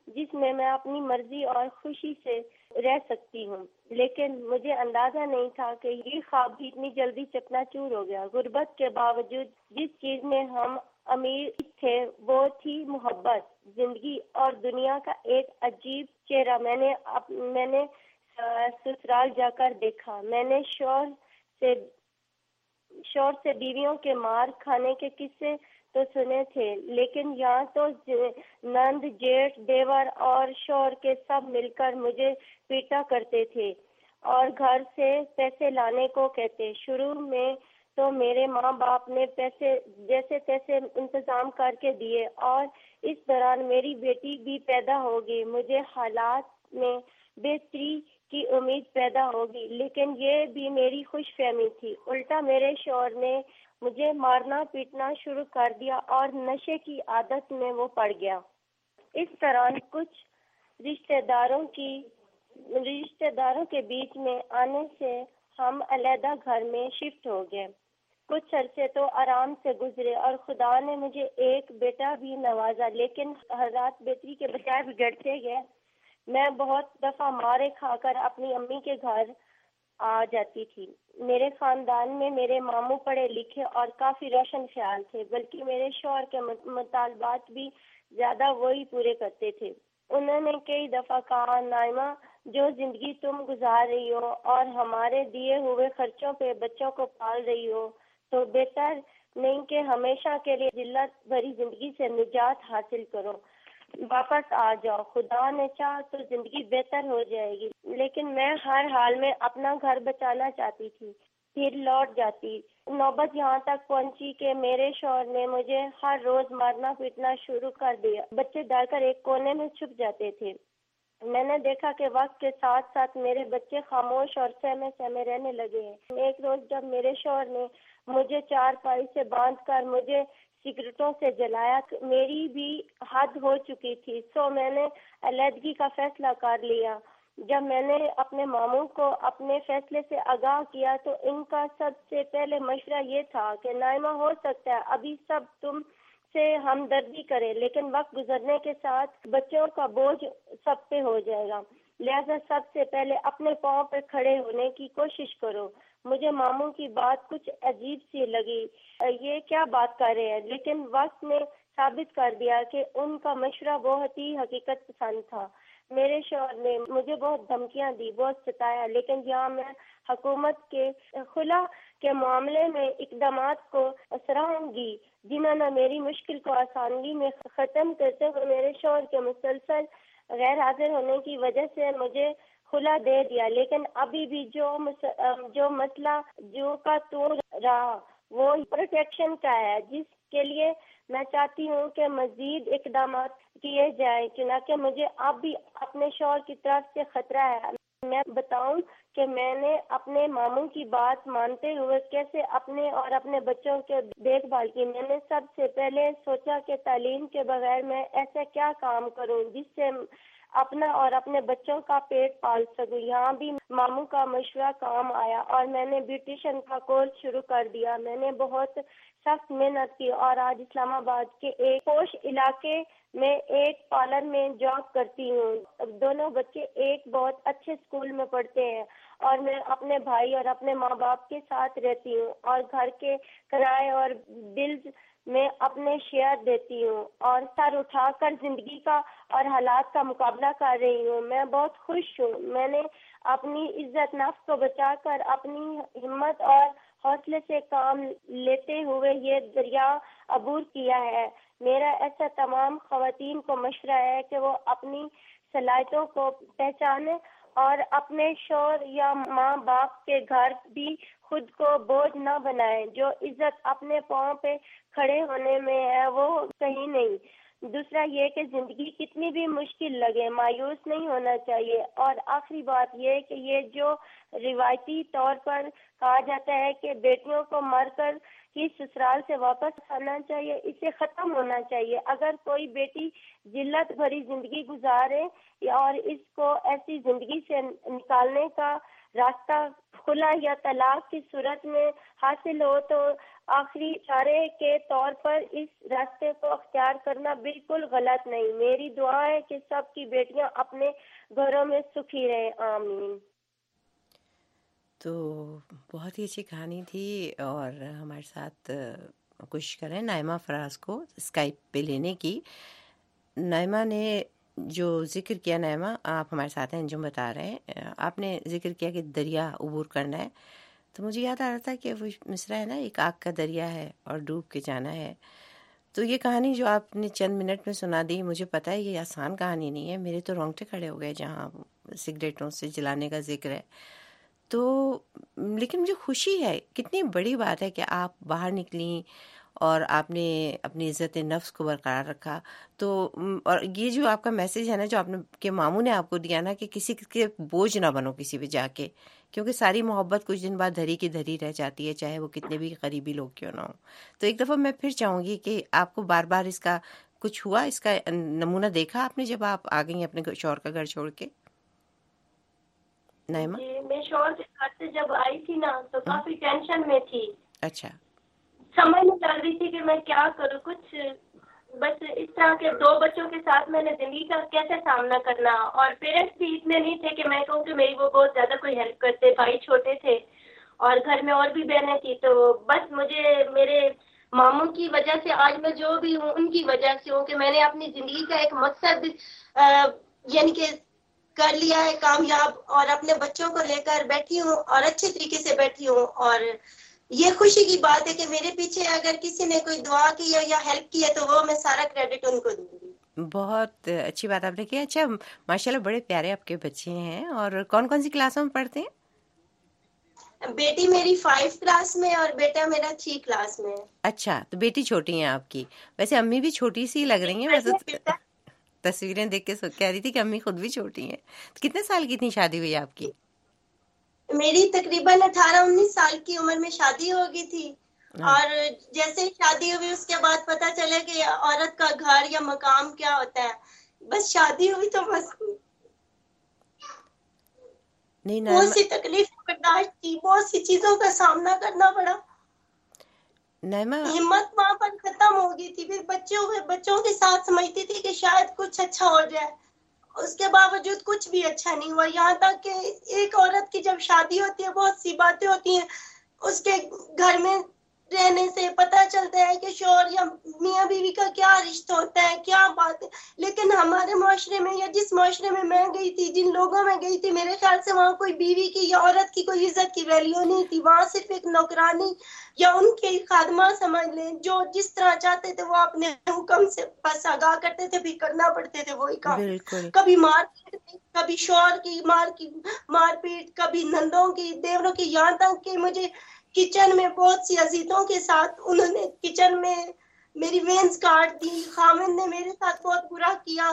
جس میں میں اپنی مرضی اور خوشی سے رہ سکتی ہوں، لیکن مجھے اندازہ نہیں تھا کہ یہ خواب بھی اتنی جلدی چکنا چور ہو گیا۔ غربت کے باوجود جس چیز میں ہم امیر تھے وہ تھی محبت۔ زندگی اور دنیا کا ایک عجیب چہرہ میں نے سسرال جا کر دیکھا۔ میں نے شور سے بیویوں کے مار کھانے کے قصے تو سنے تھے، لیکن یہاں تو نند، جیٹھ، دیور اور شور کے سب مل کر مجھے پیٹا کرتے تھے اور گھر سے پیسے لانے کو کہتے۔ شروع میں تو میرے ماں باپ نے پیسے جیسے تیسے انتظام کر کے دیے اور اس دوران میری بیٹی بھی پیدا ہوگی۔ مجھے حالات میں بہتری کی امید پیدا ہوگی، لیکن یہ بھی میری خوش فہمی تھی۔ الٹا میرے شوہر نے مجھے مارنا پیٹنا شروع کر دیا اور نشے کی عادت میں وہ پڑ گیا۔ اس طرح کچھ رشتہ داروں کے بیچ میں آنے سے ہم علیحدہ گھر میں شفٹ ہو گئے۔ کچھ عرصے تو آرام سے گزرے اور خدا نے مجھے ایک بیٹا بھی نوازا، لیکن حالات بہتری کے بجائے بگڑتے گئے۔ میں بہت دفعہ مارے کھا کر اپنی امی کے گھر آ جاتی تھی۔ میرے خاندان میں میرے ماموں پڑھے لکھے اور کافی روشن خیال تھے، بلکہ میرے شوہر کے مطالبات بھی زیادہ وہی پورے کرتے تھے۔ انہوں نے کئی دفعہ کہا، نائمہ، جو زندگی تم گزار رہی ہو اور ہمارے دیے ہوئے خرچوں پہ بچوں کو پال رہی ہو تو بہتر نہیں کہ ہمیشہ کے لیے ذلت بھری زندگی سے نجات حاصل کرو، واپس آ جاؤ۔ خدا نے چاہا تو زندگی بہتر ہو جائے گی۔ لیکن میں ہر حال میں اپنا گھر بچانا چاہتی تھی، پھر لوٹ جاتی۔ نوبت یہاں تک پہنچی کہ میرے شوہر نے مجھے ہر روز مارنا پیٹنا شروع کر دیا۔ بچے ڈال کر ایک کونے میں چھپ جاتے تھے۔ میں نے دیکھا کہ وقت کے ساتھ ساتھ میرے بچے خاموش اور سہمے سہمے رہنے لگے ہیں۔ ایک روز جب میرے شوہر نے مجھے چارپائی سے باندھ کر مجھے سگریٹوں سے جلایا، میری بھی حد ہو چکی تھی، سو میں نے علیحدگی کا فیصلہ کر لیا۔ جب میں نے اپنے ماموں کو اپنے فیصلے سے آگاہ کیا تو ان کا سب سے پہلے مشورہ یہ تھا کہ نائمہ، ہو سکتا ہے ابھی سب تم سے ہمدردی کرے، لیکن وقت گزرنے کے ساتھ بچوں کا بوجھ سب پہ ہو جائے گا، لہذا سب سے پہلے اپنے پاؤں پہ کھڑے ہونے کی کوشش کرو۔ مجھے ماموں کی بات کچھ عجیب سی لگی، یہ کیا بات کر رہے ہیں، لیکن وقت نے ثابت کر دیا کہ ان کا مشورہ بہت ہی حقیقت پسند تھا۔ میرے شوہر نے مجھے بہت دھمکیاں دی، بہت ستایا، لیکن یہاں میں حکومت کے خلا کے معاملے میں اقدامات کو سراہوں گی، جنہوں نے میری مشکل کو آسانی میں ختم کرتے ہوئے میرے شوہر کے مسلسل غیر حاضر ہونے کی وجہ سے مجھے خلا دے دیا۔ لیکن ابھی بھی جو مسئلہ جو کا تو رہا وہ پروٹیکشن کا ہے، جس کے لیے میں چاہتی ہوں کہ مزید اقدامات کیے جائیں، چنانچہ مجھے اب بھی اپنے شوہر کی طرف سے خطرہ ہے۔ میں بتاؤں کہ میں نے اپنے ماموں کی بات مانتے ہوئے کیسے اپنے اور اپنے بچوں کے دیکھ بھال کی۔ میں نے سب سے پہلے سوچا کہ تعلیم کے بغیر میں ایسا کیا کام کروں جس سے اپنا اور اپنے بچوں کا پیٹ پال سکوں۔ یہاں بھی ماموں کا مشورہ کام آیا اور میں نے بیوٹیشین کا کورس شروع کر دیا۔ میں نے بہت سخت محنت کی اور آج اسلام آباد کے ایک پوش علاقے میں ایک پارلر میں جاب کرتی ہوں۔ دونوں بچے ایک بہت اچھے اسکول میں پڑھتے ہیں اور میں اپنے بھائی اور اپنے ماں باپ کے ساتھ رہتی ہوں اور گھر کے کرائے اور بلز میں اپنے شیئر دیتی ہوں اور سر اٹھا کر زندگی کا اور حالات کا مقابلہ کر رہی ہوں۔ میں بہت خوش ہوں۔ میں نے اپنی عزت نفس کو بچا کر اپنی ہمت اور حوصلے سے کام لیتے ہوئے یہ دریا عبور کیا ہے۔ میرا ایسا تمام خواتین کو مشورہ ہے کہ وہ اپنی صلاحیتوں کو پہچانے اور اپنے شوہر یا ماں باپ کے گھر بھی خود کو بوجھ نہ بنائیں۔ جو عزت اپنے پاؤں پہ کھڑے ہونے میں ہے وہ کہیں نہیں۔ دوسرا یہ کہ زندگی کتنی بھی مشکل لگے مایوس نہیں ہونا چاہیے۔ اور آخری بات یہ کہ یہ جو روایتی طور پر کہا جاتا ہے کہ بیٹیوں کو مر کر ہی سسرال سے واپس آنا چاہیے، اسے ختم ہونا چاہیے۔ اگر کوئی بیٹی ذلت بھری زندگی گزارے اور اس کو ایسی زندگی سے نکالنے کا راستہ خلا یا طلاق کی صورت میں حاصل ہو تو آخری اشارے کے طور پر اس راستے کو اختیار کرنا بالکل غلط نہیں. میری دعا ہے کہ سب کی بیٹیاں اپنے گھروں میں سکھی رہیں. آمین. تو بہت ہی اچھی کہانی تھی اور ہمارے ساتھ کوشش کریں نائمہ فراز کو اسکائپ پہ لینے کی. نائمہ نے جو ذکر کیا، نائمہ آپ ہمارے ساتھ ہیں، انجم بتا رہے ہیں، آپ نے ذکر کیا کہ دریا عبور کرنا ہے، تو مجھے یاد آ رہا تھا کہ وہ مصرع ہے نا، ایک آگ کا دریا ہے اور ڈوب کے جانا ہے. تو یہ کہانی جو آپ نے چند منٹ میں سنا دی، مجھے پتہ ہے یہ آسان کہانی نہیں ہے. میرے تو رونگٹے کھڑے ہو گئے جہاں سگریٹوں سے جلانے کا ذکر ہے. تو لیکن مجھے خوشی ہے، کتنی بڑی بات ہے کہ آپ باہر نکلیں اور آپ نے اپنی عزت نفس کو برقرار رکھا. تو اور یہ جو آپ کا میسج ہے نا، جو آپ نے کہ ماموں نے آپ کو دیا نا، کہ کسی کے بوجھ نہ بنو کسی پہ جا کے، کیونکہ ساری محبت کچھ دن بعد دھری کی دھری رہ جاتی ہے، چاہے وہ کتنے بھی قریبی لوگ کیوں نہ ہوں. تو ایک دفعہ میں پھر چاہوں گی کہ آپ کو بار بار اس کا کچھ ہوا، اس کا نمونہ دیکھا آپ نے جب آپ آ گئی اپنے شوہر کا گھر چھوڑ کے؟ نائمہ جی، میں شوہر کے گھر سے جب آئی تھی نا تو کافی ٹینشن میں تھی. اچھا. سمجھ نہیں لگ رہی تھی کہ میں کیا کروں. کچھ بس اس طرح کے 2 بچوں کے ساتھ میں نے زندگی کا کیسے سامنا کرنا، اور پیرنٹس بھی اتنے نہیں تھے کہ میں کہوں کہ میری وہ بہت زیادہ کوئی ہیلپ کرتے. بھائی چھوٹے تھے اور گھر میں اور بھی بہنیں تھی. تو بس مجھے میرے ماموں کی وجہ سے آج میں جو بھی ہوں ان کی وجہ سے ہوں، کہ میں نے اپنی زندگی کا ایک مقصد یعنی کہ کر لیا ہے کامیاب، اور اپنے بچوں کو لے کر بیٹھی ہوں اور اچھے طریقے سے بیٹھی ہوں. اور یہ خوشی کی بات ہے کہ میرے پیچھے اگر کسی نے کوئی دعا کی ہے یا ہیلپ کی ہے تو وہ میں سارا کریڈٹ ان کو دوں گی. بہت اچھی بات آپ نے کی. اچھا ماشاءاللہ بڑے پیارے آپ کے بچے ہیں. اور کون کون سی کلاسوں میں پڑھتے ہیں؟ بیٹی میری 5 کلاس میں اور بیٹا میرا 3 کلاس میں. اچھا، تو بیٹی چھوٹی ہیں آپ کی. ویسے امی بھی چھوٹی سی لگ رہی ہیں، ویسے تصویریں دیکھ کے کہہ رہی تھی کہ امی خود بھی چھوٹی ہیں. کتنے سال کی اتنی شادی ہوئی آپ کی؟ میری تقریباً 18-19 سال کی عمر میں شادی ہو گئی تھی. اور جیسے شادی ہوئی اس کے بعد پتہ چلا کہ عورت کا گھر یا مقام کیا ہوتا ہے. بس شادی ہوئی تو بس بہت سی تکلیف برداشت کی، بہت سی چیزوں کا سامنا کرنا پڑا. ہمت وہاں پر ختم ہو گئی تھی. پھر بچوں کے ساتھ سمجھتی تھی کہ شاید کچھ اچھا ہو جائے، اس کے باوجود کچھ بھی اچھا نہیں ہوا. یہاں تک کہ ایک عورت کی جب شادی ہوتی ہے بہت سی باتیں ہوتی ہیں. اس کے گھر میں رہنے سے پتہ چلتا ہے کہ شوہر یا میاں بیوی کا کیا رشتہ ہوتا ہے، کیا بات ہے. لیکن ہمارے معاشرے میں یا جس معاشرے میں میں گئی تھی، جن لوگوں میں گئی تھی، میرے خیال سے وہاں کوئی بیوی کی یا عورت کی کوئی عزت کی ویلیو نہیں تھی. وہاں صرف ایک نوکرانی یا ان کے خادمہ سمجھ لیں، جو جس طرح چاہتے تھے وہ اپنے حکم سے بس آگاہ کرتے تھے، بھی کرنا پڑتے تھے وہی کام. کبھی مار پیٹ، کبھی شوہر کی مار پیٹ، کبھی نندوں کی، دیوروں کی. یہاں تک کہ مجھے کچن میں بہت سی عزیزوں کے ساتھ انہوں نے کچن میں میری وینز کاٹ دی. خامن نے میرے ساتھ بہت برا کیا.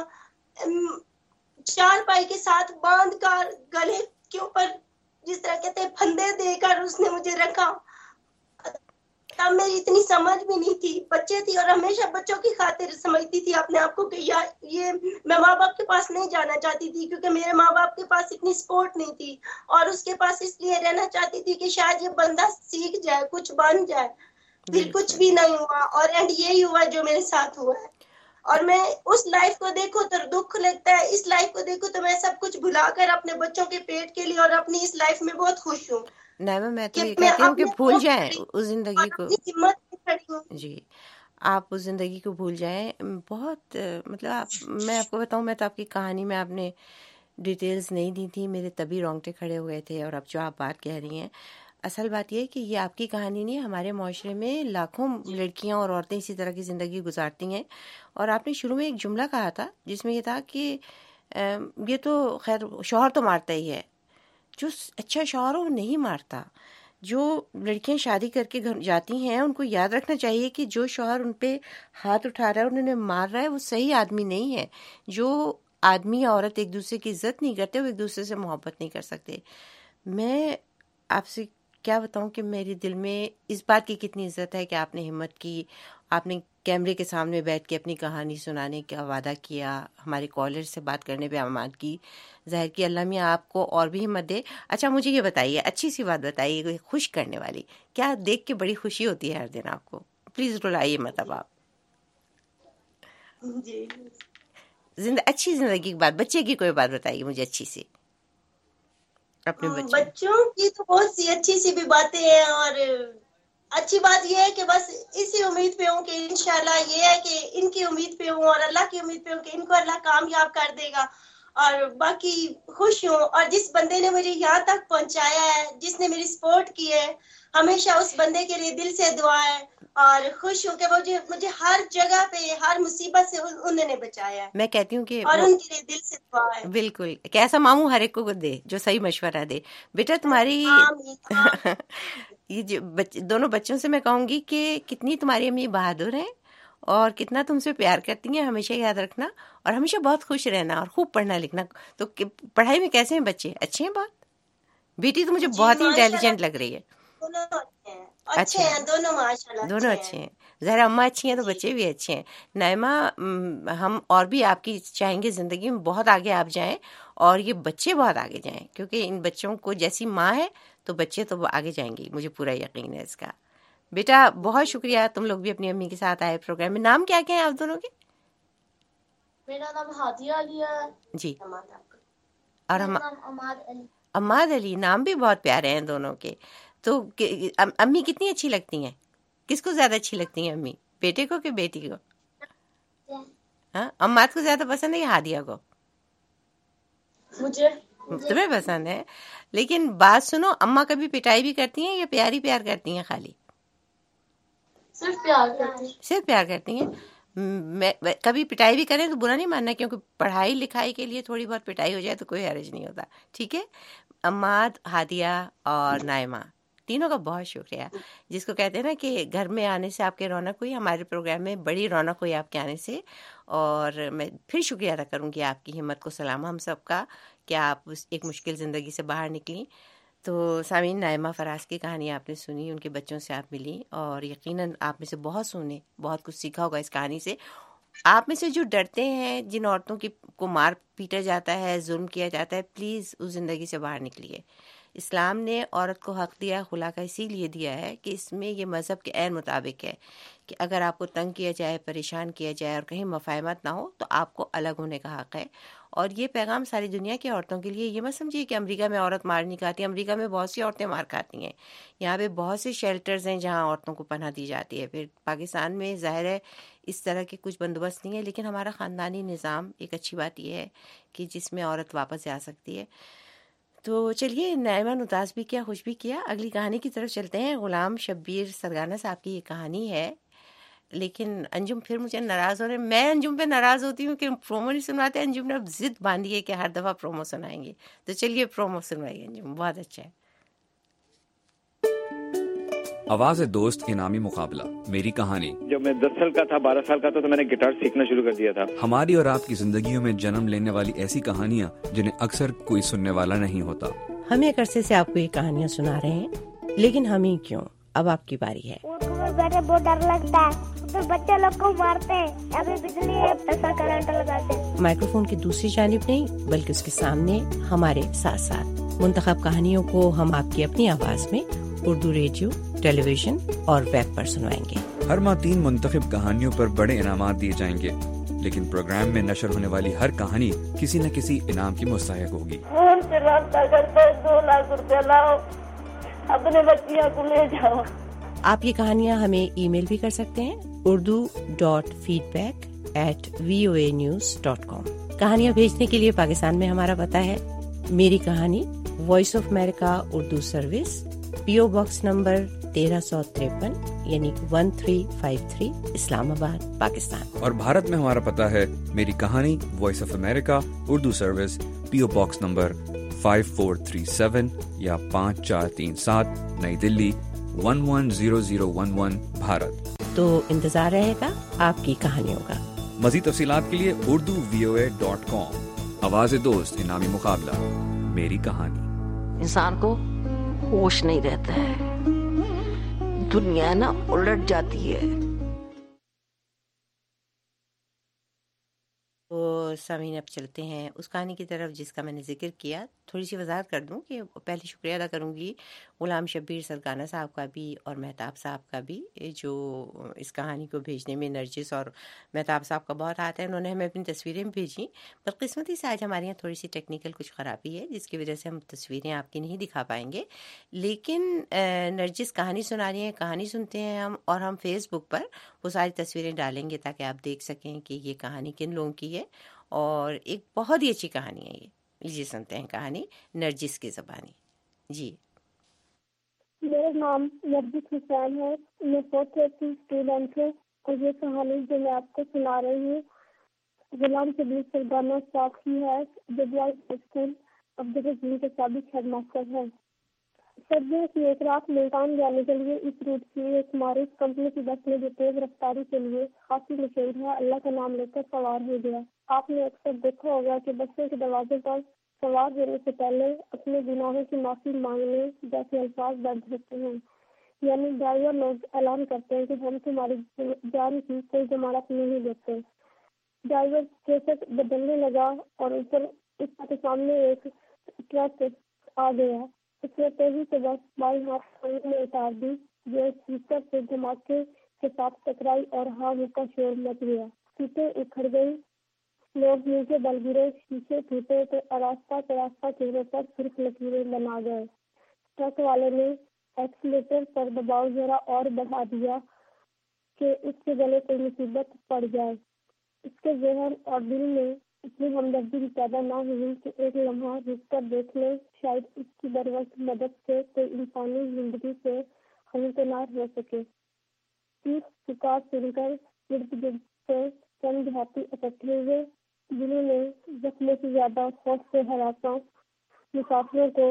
4 پائی کے ساتھ باندھ کر گلے کے اوپر جس طرح کہتے ہیں پھندے دے کر اس نے مجھے رکھا. تب میری اتنی سمجھ بھی نہیں تھی، بچے تھی اور ہمیشہ بچوں کی خاطر سمجھتی تھی اپنے آپ کو کہ یہ میں ماں باپ کے پاس نہیں جانا چاہتی تھی، کیونکہ میرے ماں باپ کے پاس اتنی سپورٹ نہیں تھی. اور اس کے پاس اس لیے رہنا چاہتی تھی کہ شاید یہ بندہ سیکھ جائے، کچھ بن جائے. پھر کچھ بھی نہیں ہوا، اور اینڈ یہی ہوا جو میرے ساتھ ہوا ہے. اور میں اس لائف کو دیکھوں تو دکھ لگتا ہے، اس لائف کو دیکھوں تو میں سب کچھ بھلا کر اپنے بچوں کے پیٹ کے لیے اور اپنی اس لائف میں بہت خوش ہوں. نائمہ میں تو یہ کہتی ہوں کہ بھول جائیں اس زندگی کو. جی، آپ اس زندگی کو بھول جائیں. بہت مطلب میں آپ کو بتاؤں، میں تو آپ کی کہانی میں آپ نے ڈیٹیلز نہیں دی تھی، میرے تبھی رونگٹے کھڑے ہوئے تھے. اور اب جو آپ بات کہہ رہی ہیں، اصل بات یہ ہے کہ یہ آپ کی کہانی نہیں، ہمارے معاشرے میں لاکھوں لڑکیاں اور عورتیں اسی طرح کی زندگی گزارتی ہیں. اور آپ نے شروع میں ایک جملہ کہا تھا جس میں یہ تھا کہ یہ تو خیر شوہر تو مارتا ہی ہے، جو اچھا شوہر وہ نہیں مارتا. جو لڑکیاں شادی کر کے گھر جاتی ہیں ان کو یاد رکھنا چاہیے کہ جو شوہر ان پہ ہاتھ اٹھا رہا ہے، انہوں نے مار رہا ہے، وہ صحیح آدمی نہیں ہے. جو آدمی یا عورت ایک دوسرے کی عزت نہیں کرتے، وہ ایک دوسرے سے محبت نہیں کر سکتے. میں آپ سے کیا بتاؤں کہ میرے دل میں اس بات کی کتنی عزت ہے کہ آپ نے ہمت کی, آپ نے کیمرے کے سامنے بیٹھ کے اپنی کہانی سنانے کا وعدہ کیا, ہمارے کالر سے بات کرنے پہ امید کی. ظاہر کی اللہ میاں آپ کو اور بھی ہمت دے. اچھا مجھے یہ بتائیے, اچھی سی بات بتائیے, کوئی خوش کرنے والی, کیا دیکھ کے بڑی خوشی ہوتی ہے ہر دن آپ کو؟ پلیز رلائیے مطلب آپ جی اچھی زندگی کی بات, بچے کی کوئی بات بتائیے مجھے اچھی سی اپنے بچوں کی. تو بہت سی اچھی سی بھی باتیں ہیں, اور اچھی بات یہ ہے کہ بس اسی امید پہ ہوں کہ انشاءاللہ یہ ہے کہ ان کی امید پہ ہوں اور اللہ کی امید پہ ہوں کہ ان کو اللہ کامیاب کر دے گا, اور باقی خوش ہوں. اور جس بندے نے مجھے یہاں تک پہنچایا ہے, جس نے میری سپورٹ کی ہے, ہمیشہ اس بندے کے لیے دل سے دعا ہے, اور خوش ہوں کہ مجھے ہر جگہ پہ ہر مصیبت سے انہوں نے بچایا ہے. میں کہتی ہوں کہ اور ان کے لیے دل سے دعا ہے. بالکل, کہ ایسا ماموں ہر ایک کو دے جو صحیح مشورہ دے. بیٹا تمہاری یہ جو دونوں بچوں سے میں کہوں گی کہ کتنی تمہاری امی بہادر ہیں اور کتنا تم سے پیار کرتی ہیں, ہمیشہ یاد رکھنا, اور ہمیشہ بہت خوش رہنا اور خوب پڑھنا لکھنا. تو پڑھائی میں کیسے ہیں بچے؟ اچھے ہیں بہت؟ بیٹی تو مجھے بہت ہی انٹیلیجنٹ لگ رہی ہے. اچھے ہیں دونوں, ماشاءاللہ دونوں اچھے ہیں. ظاہر اماں اچھی ہیں تو بچے بھی اچھے ہیں. نائمہ, ہم اور بھی آپ کی چاہیں گے زندگی میں بہت آگے آپ جائیں اور یہ بچے بہت آگے جائیں, کیونکہ ان بچوں کو جیسی ماں ہے تو بچے تو آگے جائیں گے, مجھے پورا یقین ہے اس کا. بیٹا بہت شکریہ, تم لوگ بھی اپنی امی کے ساتھ آئے پروگرام میں. نام کیا کیا ہیں آپ دونوں کے؟ میرا نام ہادیہ علی ہے جی, اور اماد علی. نام بھی بہت پیارے ہیں دونوں کے. تو امی کتنی اچھی لگتی ہیں؟ کس کو زیادہ اچھی لگتی ہیں امی, بیٹے کو کہ بیٹی کو؟ ہاں, اماد کو زیادہ پسند ہے یا ہادیہ کو؟ مجھے. تمہیں پسند ہے. لیکن بات سنو, اماں کبھی پٹائی بھی کرتی ہیں یا پیار کرتی ہیں خالی؟ صرف پیار کرتی ہیں. صرف پیار کرتی ہیں. کبھی پٹائی بھی کریں تو برا نہیں ماننا, کیونکہ پڑھائی لکھائی کے لیے تھوڑی بہت پٹائی ہو جائے تو کوئی حرج نہیں ہوتا. ٹھیک ہے. اماد, ہادیہ اور نائمہ, تینوں کا بہت شکریہ. جس کو کہتے ہیں نا کہ گھر میں آنے سے آپ کے رونق ہوئی, ہمارے پروگرام میں بڑی رونق ہوئی آپ کے آنے سے. اور میں پھر شکریہ ادا کروں گی آپ کی ہمت کو سلام ہم سب کا کہ آپ ایک مشکل زندگی سے باہر نکلیں. تو سامعین, نائمہ فراز کی کہانی آپ نے سنی, ان کے بچوں سے آپ ملی, اور یقیناً آپ میں سے بہت کچھ سیکھا ہوگا اس کہانی سے. آپ میں سے جو ڈرتے ہیں, جن عورتوں کو مار پیٹا جاتا ہے, ظلم کیا جاتا ہے, پلیز اس زندگی سے باہر نکلیے. اسلام نے عورت کو حق دیا خلا کا اسی لیے دیا ہے کہ اس میں یہ مذہب کے عین مطابق ہے کہ اگر آپ کو تنگ کیا جائے, پریشان کیا جائے اور کہیں مفاہمت نہ ہو تو آپ کو الگ ہونے کا حق ہے. اور یہ پیغام ساری دنیا کی عورتوں کے لیے. یہ مت سمجھیے کہ امریکہ میں عورت مار نہیں کھاتی. امریکہ میں بہت سی عورتیں مار کھاتی ہیں. یہاں پہ بہت سے شیلٹرز ہیں جہاں عورتوں کو پناہ دی جاتی ہے. پھر پاکستان میں ظاہر ہے اس طرح کے کچھ بندوبست نہیں ہے, لیکن ہمارا خاندانی نظام ایک اچھی بات یہ ہے کہ جس میں عورت واپس جا سکتی ہے. تو چلیے, نائمہ نتاز بھی کیا, خوش بھی کیا. اگلی کہانی کی طرف چلتے ہیں. غلام شبیر سرگانہ صاحب کی یہ کہانی ہے. لیکن انجم پھر مجھے ناراض ہو رہے ہیں. میں انجم پہ ناراض ہوتی ہوں کہ پرومو نہیں سنواتے. انجم نے اب ضد باندھی ہے کہ ہر دفعہ پرومو سنائیں گے. تو چلیے پرومو سنوائیے انجم, بہت اچھا ہے. آواز دوست انعامی مقابلہ, میری کہانی. جب میں 10 سال کا تھا, 12 سال کا تھا, تو میں نے گٹار سیکھنا شروع کر دیا تھا. ہماری اور آپ کی زندگیوں میں جنم لینے والی ایسی کہانیاں جنہیں اکثر کوئی سننے والا نہیں ہوتا. ہم ایک عرصے سے آپ کو یہ کہانیاں سنا رہے ہیں, لیکن ہمیں کیوں, اب آپ کی باری ہے. بیٹھے بہت ڈر لگتا ہے, تو بچے لوگ کو مارتے ہیں, ابھی بجلی ایسا کرنٹ لگاتے ہیں. مائکرو فون کی دوسری جانب نہیں بلکہ اس کے سامنے ہمارے ساتھ ساتھ منتخب کہانیوں کو ہم آپ کی اپنی آواز میں اردو ریڈیو, ٹیلی ویژن اور ویب پر سنوائیں گے. ہر ماہ 3 منتخب کہانیوں پر بڑے انعامات دیے جائیں گے, لیکن پروگرام میں نشر ہونے والی ہر کہانی کسی نہ کسی انعام کی مستحق ہوگی. فون سے رابطہ کرتے 2 لاکھ روپے لاؤ, اپنے بچیاں کو لے جاؤ. آپ یہ کہانیاں ہمیں ای میل بھی کر سکتے ہیں, urdu.feedback@voanews.com. کہانیاں بھیجنے کے لیے پاکستان میں ہمارا پتہ ہے میری کہانی, voice of America Urdu service, PO box number 1353 یعنی 1353, اسلام آباد, پاکستان. اور بھارت میں ہمارا پتہ ہے میری کہانی, voice of America Urdu service, PO box number 5437 یا 5437, نئی دلی 110011, بھارت. تو انتظار رہے گا آپ کی کہانیوں کا. مزید تفصیلات کے لیے urduvoa.com. آواز دوست انعامی مقابلہ, میری کہانی. انسان کو होश नहीं रहता है, दुनिया ना उलट जाती है। तो सामीन, अब चलते हैं उस कहानी की तरफ जिसका मैंने जिक्र किया। थोड़ी सी वजाहत कर दूं कि पहले शुक्रिया अदा करूंगी गुलाम शब्बीर सरकाना साहब का भी और मेहताब साहब का भी, जो इस कहानी को भेजने में नरजिस और मेहताब साहब का बहुत हाथ है। उन्होंने हमें अपनी तस्वीरें भेजी। बदकिस्मती से आज हमारे यहाँ थोड़ी सी टेक्निकल कुछ ख़राबी है, जिसकी वजह से हम तस्वीरें आपकी नहीं दिखा पाएंगे। लेकिन नरजिस कहानी सुना रही हैं, कहानी सुनते हैं हम, और हम फेसबुक पर वो सारी तस्वीरें डालेंगे ताकि आप देख सकें कि ये कहानी किन लोगों की है। और एक बहुत ही अच्छी कहानी है ये। लीजिए सुनते हैं कहानी नरजिस की ज़बानी। जी, मेरा नाम नरजिस हुसैन है, मैं 4th की स्टूडेंट हूँ और ये कहानी जो मैं आपको सुना रही हूँ गुलाम शब्बीर सरकाना साहब की है, जो बॉयज स्कूल अब्दुल के साबिक हेडमास्टर है। सर्दियों की एक रात मुल्तान जाने के लिए इस रूट की एक मारूफ कंपनी की बस में जो तेज रफ्तारी के लिए काफी मशहूर है, अल्लाह का नाम लेकर सवार हो गया। आपने अक्सर देखा होगा कि बसों के दरवाजे पर सवार होने से पहले अपने गुनाहों की माफी मांगने जैसे अल्फाज दर्ज होते हैं, यानी ड्राइवर लोग ऐलान करते हैं कि हम तुम्हारी जान की कोई जमानत नहीं देते। ड्राइवर केसट बदलने लगा और ऊपर उसके सामने एक ट्रक आ गया। उसने तेजी से बस बाई हाथ पानी में उतार दी, जो स्पीकर से धमाके के साथ टकराई और हाँ का शोर मच गया। सीटें उखड़ गई, लोग नीचे बल गिरे, शीशे टूटे तो रास्ता चेहरे पर सिर्फ लकीरें बना गए। ट्रक वाले ने एक्सीलेटर पर दबाव जरा और बढ़ा दिया कि उसके गले कोई मुसीबत पड़ जाए। उसके ज़हन और दिल में इतनी हमदर्दी भी पैदा ना हुई कि एक लम्हा रुक कर देख ले, शायद इसकी बर वक्त मदद से कोई इंसानी जिंदगी से हमकिनार हो सके। चीख पुकार सुनकर इर्द गिर्द से चंद हाथी इकट्ठे हुए, जिन्होंने जख्मों से ज्यादा खौफ से हरासा मुसाफिरों को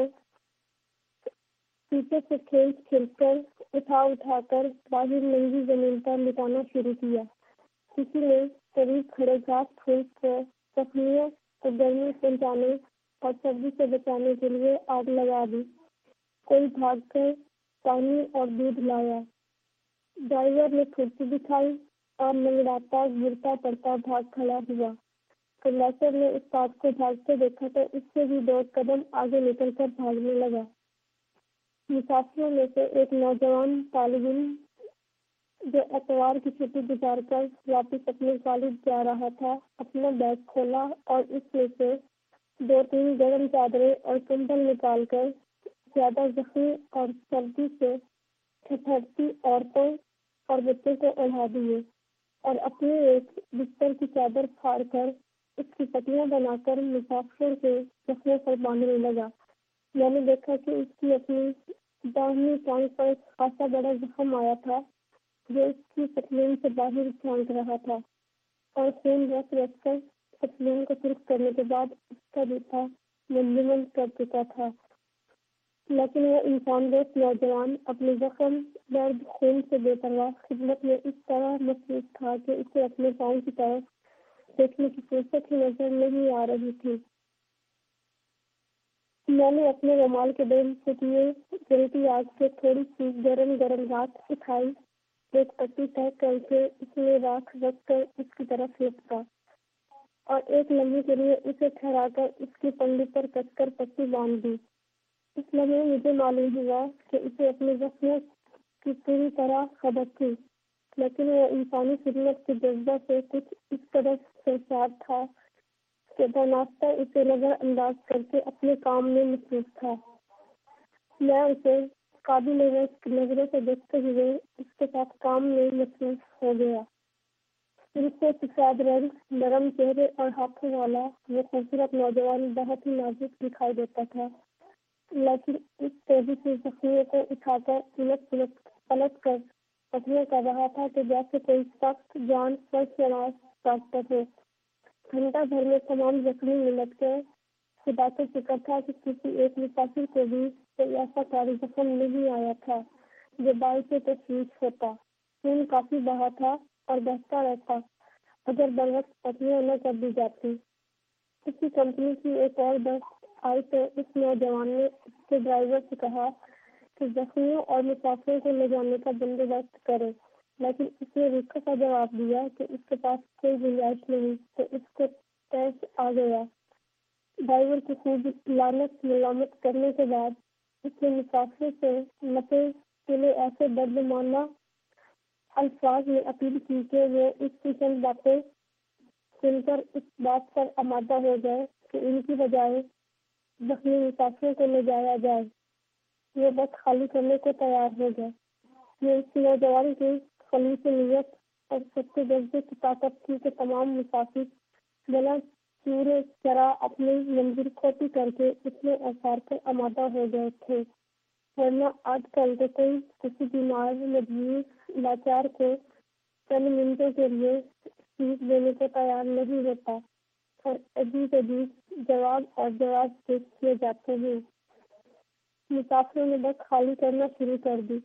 पीछे से खींच कर उठाकर बाहर नंगी जमीन पर लिटाना शुरू किया। किसी ने करीब खड़े घास फूस को जख्मियों को गर्मी पहुंचाने और सर्दी से बचाने के लिए आग लगा दी। कोई भागकर पानी और दूध लाया। ड्राइवर ने फुर्ती दिखाई और मंगड़ाता गिरता पड़ता भाग खड़ा हुआ। कंडक्टर ने उस बात को भागते देखा तो उससे भी 2 कदम आगे निकलकर भागने लगा। मुसाफिरों में से एक नौजवान तालिब इल्म जो एतवार की छुट्टी गुजारकर वापस अपने कॉलेज जा रहा था, अपना बैग खोला और उसमें से 2-3 गर्म चादरें और कंबल निकालकर ज्यादा जख्मी और सर्दी से ठठरती औरतों और बच्चों को ओढ़ा दिए और अपने एक बिस्तर की चादर फाड़कर उसकी पट्टियां बनाकर मुसाफिरों के जख्मों पर बांधने लगा। मैंने देखा कि उसकी अपनी दाहिनी टांग पर खासा बड़ा जख्म आया था, जो उसकी पतलून से बाहर झांक रहा था और खून रस कर पतलून को सुर्ख करने के बाद उसका जूता मंजमंद कर चुका था। लेकिन वह इंसान दोस्त नौजवान अपने जख्म दर्द खून से बेपरवाह खिदमत में इस तरह मसरूफ था कि उसे अपने पाँव की तरफ देखने की फुर्सत ही नजर नहीं आ रही थी। मैंने अपने रुमाल के बेल से किए जलती आग से थोड़ी सी गरम राख उठाई, एक पट्टी तय करके उसमें राख रखकर उसकी तरफ लपका और एक लम्हे के लिए उसे ठहराकर उसकी पंडी पर कसकर पट्टी बांध दी। इस लम्हे मुझे मालूम हुआ कि उसे अपने जख्मों की पूरी तरह खबर थी, लेकिन वह इंसानी खिदमत के जज्बा से कुछ इस कदर सरसार था कि बनास्ता उसे नजरअंदाज करके अपने काम में मसरूफ था। मैं उसे काबिल नजरों से देखते हुए उसके साथ काम में मसरूफ हो गया। उससे सफेद रंग, नरम चेहरे और हाथों वाला वो खूबसूरत नौजवान बहुत ही नाजुक दिखाई देता था, लेकिन इस तेजी से जख्मियों को उठाकर पलट कर पटने कर रहा था कि जैसे कोई सख्त जान सर्वनाश डॉक्टर हो। घंटा भर में तमाम जख्मी मिलट के खुदा को शुक्र था कि किसी एक मुसाफिर को भी कोई ऐसा कारी जख्म नहीं आया था जो बाइक से तशवीश होता। खून काफी बहा था और बहता रहता अगर बरवक्त पटनियां न कर दी जाती। किसी कंपनी की एक और बस आई तो इस नौजवान ने उसके ड्राइवर से कहा کہ زخمیوں اور مسافروں کو لے جانے کا بندوبست کرے، لیکن اس نے رکھا کا جواب دیا کہ اس کے پاس کوئی گنجائش نہیں، تو اس کو ٹیکس آ گیا۔ ڈرائیور کو خوب لعنت ملامت کرنے کے بعد اس نے مسافر سے نفع کے لیے ایسے دردماندہ الفاظ میں اپیل کی کہ وہ اس کی چند باتیں سن کر اس بات پر آمادہ ہو گئے کہ ان کی بجائے زخمی مسافروں کو لے جایا جائے۔ وہ بس خالی کرنے کو تیار ہو گئے۔ یہ اس نوجوان کی خلوص نیت اور سچے جذبے کی طاقت تھی کہ تمام مسافر بلا چورے چرا اپنی منزل کھوٹی کر کے اس میں اثار پر آمادہ ہو گئے تھے، ورنہ آج کل کے کوئی کسی بیمار مجبور لاچار کو چند منٹوں کے لیے فیس دینے کو تیار نہیں ہوتا، اور عجیب جواب اور جواز پیش کیے جاتے ہیں۔ مسافروں نے بس خالی کرنا شروع کر دی،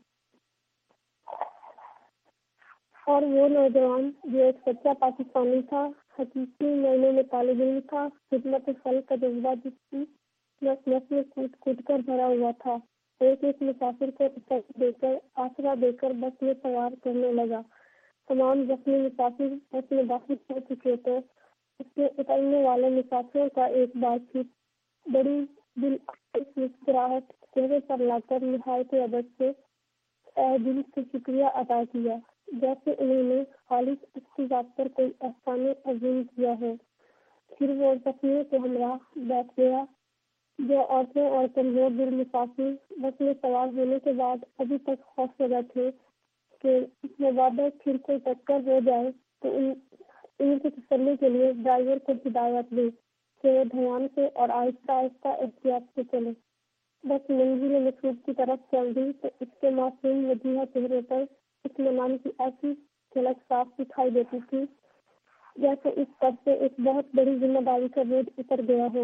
اور وہ نوجوان جو ایک سچا پاکستانی تھا، حقیقی معنوں میں طالب علم تھا، خدمت خلق کا جذبہ جس کی نس نس میں کود کود کر بھرا ہوا تھا، ایک ایک مسافر کو دے کر آسرا دے کر بس میں سوار کرنے لگا۔ تمام زخمی مسافر بس میں داخل ہو چکے تو اس میں اترنے والے مسافروں کا ایک بات چیت بڑی دل مسکراہٹ چہرے پر لا کر نہایت ادب سے دل سے شکریہ ادا کیا، جیسے انہوں نے خالص اس کی ذات پر کوئی احسان عظیم کیا ہے۔ پھر وہ زخمیوں کے ہمراہ بیٹھ گیا۔ جو عورتیں اور کمزور دل مسافر بس میں سوار ہونے کے بعد ابھی تک خوف زدہ تھے کہ اس میں وعدہ پھر کوئی ٹکر ہو جائے تو ان کی تسلی کے لیے ڈرائیور کو ہدایت دی کہ وہ دھیان سے اور آہستہ آہستہ احتیاط سے چلے۔ بس منزل مقصود کی طرف چل دی تو اس کے معصوم وجیہہ چہرے پر اطمینان کی ایسی جھلک صاف دکھائی دیتی تھی جیسے اس پر سے ایک بہت بڑی ذمہ داری کا بوجھ اتر گیا ہو۔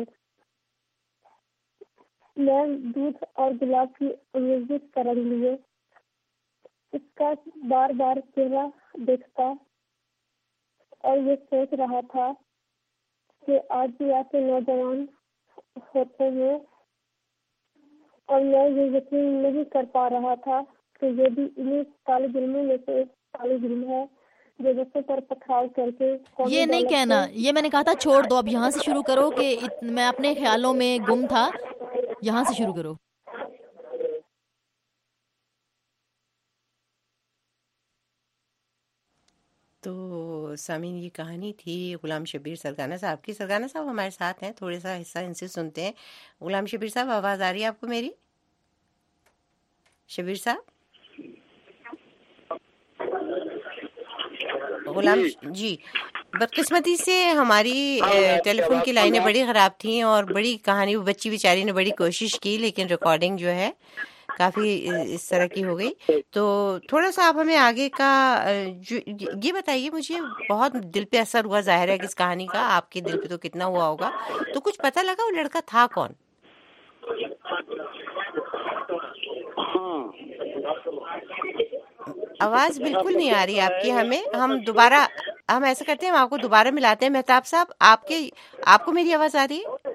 میں دودھ اور گلاب کی امیزش کر لیے اس کا بار بار چہرہ دیکھتا اور یہ سوچ رہا تھا کہ آج بھی ایسے نوجوان ہوتے ہیں، اور میں یہ یقین نہیں کر پا رہا تھا کہ یہ بھی انہیں طالب علموں میں سے ایک طالب علم ہے جو بسوں پر پتھراؤ کر کے یہ نہیں کہنا، یہ میں نے کہا تھا چھوڑ دو، اب یہاں سے شروع کرو کہ میں اپنے خیالوں میں گم تھا، یہاں سے شروع کرو۔ تو سامعین یہ کہانی تھی غلام شبیر سرگانہ صاحب کی۔ سرگانہ صاحب ہمارے ساتھ ہیں، تھوڑے سا حصہ ان سے سنتے ہیں۔ غلام شبیر صاحب آواز آ رہی ہے آپ کو میری؟ شبیر صاحب، غلام جی، بدقسمتی سے ہماری ٹیلی فون کی لائنیں بڑی خراب تھیں اور بڑی کہانی، بچی بیچاری نے بڑی کوشش کی لیکن ریکارڈنگ جو ہے کافی اس طرح کی ہو گئی۔ تو تھوڑا سا آپ ہمیں آگے کا یہ بتائیے، مجھے بہت دل پہ اثر ہوا، ظاہر ہے کہ اس کہانی کا آپ کے دل پہ تو کتنا ہوا ہوگا، تو کچھ پتہ لگا وہ لڑکا تھا کون؟ آواز بالکل نہیں آ رہی آپ کی ہمیں، ہم ایسا کرتے ہیں، ہم آپ کو دوبارہ ملاتے ہیں۔ مہتاب صاحب، آپ کو میری آواز آ رہی ہے؟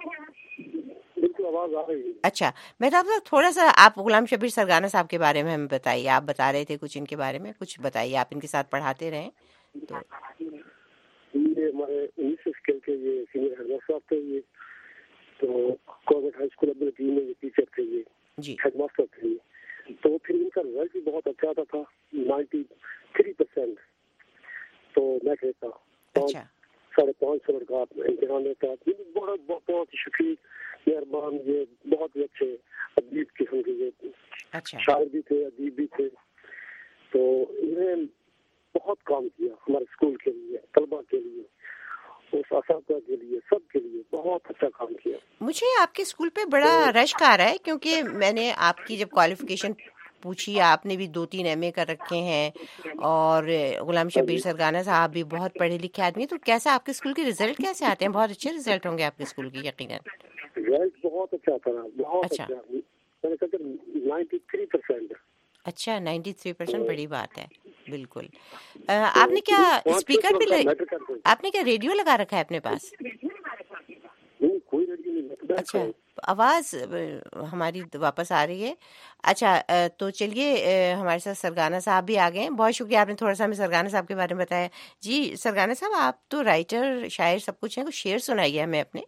اچھا مہتاب صاحب، تھوڑا سا آپ غلام شبیر سرگانہ صاحب کے بارے میں ہمیں بتائیے۔ آپ بتا رہے تھے کچھ ان کے بارے میں، کچھ بتائیے، آپ ان کے ساتھ پڑھاتے رہیں تو۔ یہ ہمارے 19 اسکیل کے یہ سینئر ہیڈ ماسٹر صاحب تھے، یہ تو گورنمنٹ ہائی اسکول عبدالحکیم میں ٹیچر تھے، یہ ہیڈ ماسٹر تھے یہ۔ تو پھر ان کا رزلٹ بھی بہت اچھا آتا تھا، 93%۔ تو میں کہتا 550 نمبر کا امتحان لیتا، بہت شفیق مہربان، یہ بہت ہی اچھے ادیب قسم کے، یہ شاعر بھی تھے، ادیب بھی تھے۔ تو انہیں بہت کام کیا ہمارے اسکول کے لیے، طلبا کے لیے، اس اساتذہ کے لیے، سب کے لیے بہت اچھا کام کیا۔ مجھے آپ کے اسکول پہ بڑا رشک آ رہا ہے، کیونکہ میں نے آپ کی جب کوالیفیکیشن پوچھی، آپ نے بھی 2-3 MA کر رکھے ہیں، اور غلام شبیر سرگانہ صاحب بھی بہت پڑھے لکھے آدمی، تو کیسا آپ کے اسکول کے رزلٹ کیسے آتے ہیں؟ بہت اچھے رزلٹ ہوں گے آپ کے اسکول کی یقیناً۔ رزلٹ بہت اچھا تھا، بہت اچھا، میں نے کہا 93%۔ اچھا 93%، بڑی بات ہے، بالکل۔ آپ نے کیا اسپیکر بھی آپ نے کیا ریڈیو لگا رکھا ہے اپنے پاس؟ کوئی ریڈیو نہیں۔ اچھا آواز ہماری واپس آ رہی ہے. اچھا تو چلیے ہمارے ساتھ سرگانا صاحب بھی آ گئے ہیں. بہت شکریہ، آپ نے تھوڑا سا ہمیں سرگانا صاحب کے بارے میں بتایا. جی سرگانا صاحب، آپ تو رائٹر شاعر سب کچھ ہیں، کچھ شعر سنائیے ہمیں اپنے.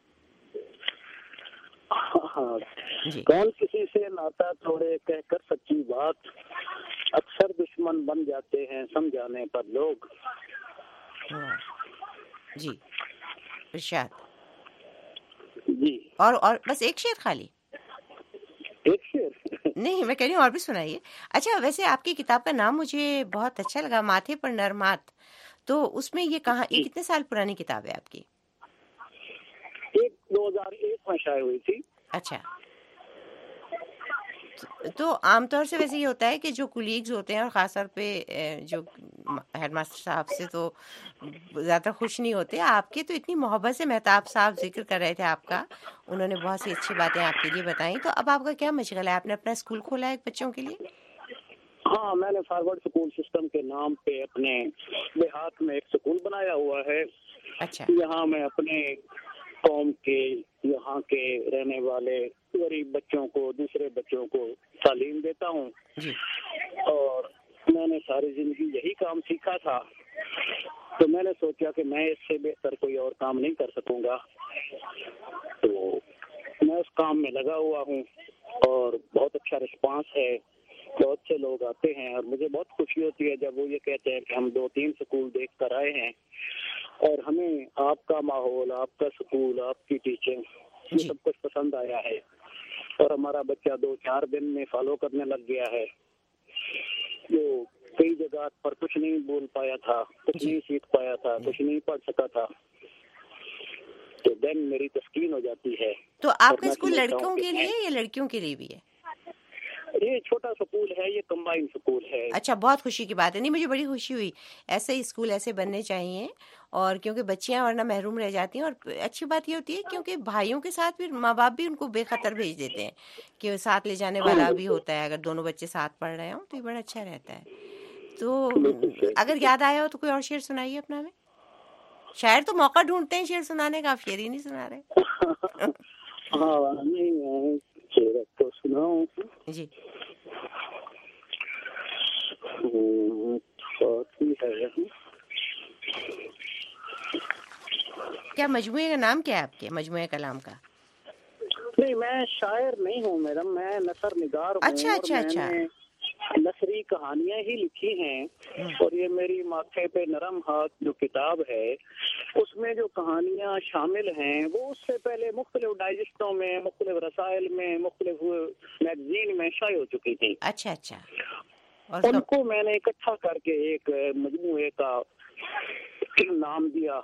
جی. کون کسی سے ناتا توڑے کہہ کر سچی بات، اکثر دشمن بن جاتے ہیں سمجھانے پر لوگ. جی ارشاد. جی اور بس ایک شعر خالی؟ ایک شعر نہیں، میں کہہ رہی ہوں اور بھی سنائیے. اچھا ویسے آپ کی کتاب کا نام مجھے بہت اچھا لگا، ماتھے پر نرمات. تو اس میں یہ کہاں، یہ کتنے سال پرانی کتاب ہے آپ کی؟ 2001 میں شائع ہوئی تھی. اچھا. تو عام طور سے ویسے یہ ہوتا ہے کہ جو کولیگز ہوتے ہیں، اور خاص طور پہ جو ہیڈ ماسٹر صاحب سے تو زیادہ خوش نہیں ہوتے. آپ کے تو اتنی محبت سے مہتاب صاحب ذکر کر رہے تھے آپ کا، انہوں نے بہت سی اچھی باتیں آپ کے لیے بتائیں. تو اب آپ کا کیا مشغلہ ہے؟ آپ نے اپنا اسکول کھولا ہے بچوں کے لیے؟ ہاں، میں نے فارورڈ اسکول سسٹم کے نام پہ اپنے دیہات میں ایک اسکول بنایا ہوا ہے. اچھا. یہاں میں اپنے قوم کے، یہاں کے رہنے والے غریب بچوں کو، دوسرے بچوں کو تعلیم دیتا ہوں. جی. اور میں نے ساری زندگی یہی کام سیکھا تھا، تو میں نے سوچا کہ میں اس سے بہتر کوئی اور کام نہیں کر سکوں گا. تو میں اس کام میں لگا ہوا ہوں اور بہت اچھا رسپانس ہے. بہت سے لوگ آتے ہیں اور مجھے بہت خوشی ہوتی ہے جب وہ یہ کہتے ہیں کہ ہم 2-3 سکول دیکھ کر آئے ہیں اور ہمیں آپ کا ماحول، آپ کا سکول، آپ کی ٹیچنگ یہ سب کچھ پسند آیا ہے، اور ہمارا بچہ 2-4 دن میں فالو کرنے لگ گیا ہے. جو کئی جگہ پر کچھ نہیں بول پایا تھا، کچھ نہیں سیکھ پایا تھا، کچھ نہیں پڑھ سکا تھا، تو دن میری تسکین ہو جاتی ہے. تو آپ کا اسکول لڑکوں کے لیے یا لڑکیوں کے لیے بھی ہے؟ یہ چھوٹا سکول ہے، یہ کمبائن سکول ہے. اچھا، بہت خوشی کی بات ہے. نہیں، مجھے بڑی خوشی ہوئی. ایسے ہی اسکول ایسے بننے چاہیے، اور کیونکہ بچیاں ورنہ محروم رہ جاتی ہیں. اور اچھی بات یہ ہوتی ہے کیونکہ بھائیوں کے ساتھ بھی ماں باپ بھی ان کو بے خطر بھیج دیتے ہیں کہ ساتھ لے جانے والا بھی ہوتا ہے. اگر دونوں بچے ساتھ پڑھ رہے ہوں تو یہ بڑا اچھا رہتا ہے. تو اگر یاد آیا ہو تو کوئی اور شعر سنائیے اپنا میں. شاعر تو موقع ڈھونڈتے ہیں شعر سنانے کا، آپ شعر ہی نہیں سنا رہے. ہاں نہیں، شعر تو سناؤں. جی. کیا مجموعے کا نام کیا ہے آپ کے، مجموعے کلام کا؟ نہیں، میں شاعر نہیں ہوں میڈم، میں نثر نگار ہوں. اچھا اچھا اچھا. نثری کہانیاں ہی لکھی ہیں، اور یہ میری ماتھے پہ نرم ہاتھ جو کتاب ہے اس میں جو کہانیاں شامل ہیں وہ اس سے پہلے مختلف ڈائجسٹوں میں، مختلف رسائل میں، مختلف میگزین میں شائع ہو چکی تھی. اچھا اچھا. ان کو میں نے اکٹھا کر کے ایک مجموعے کا نام دیا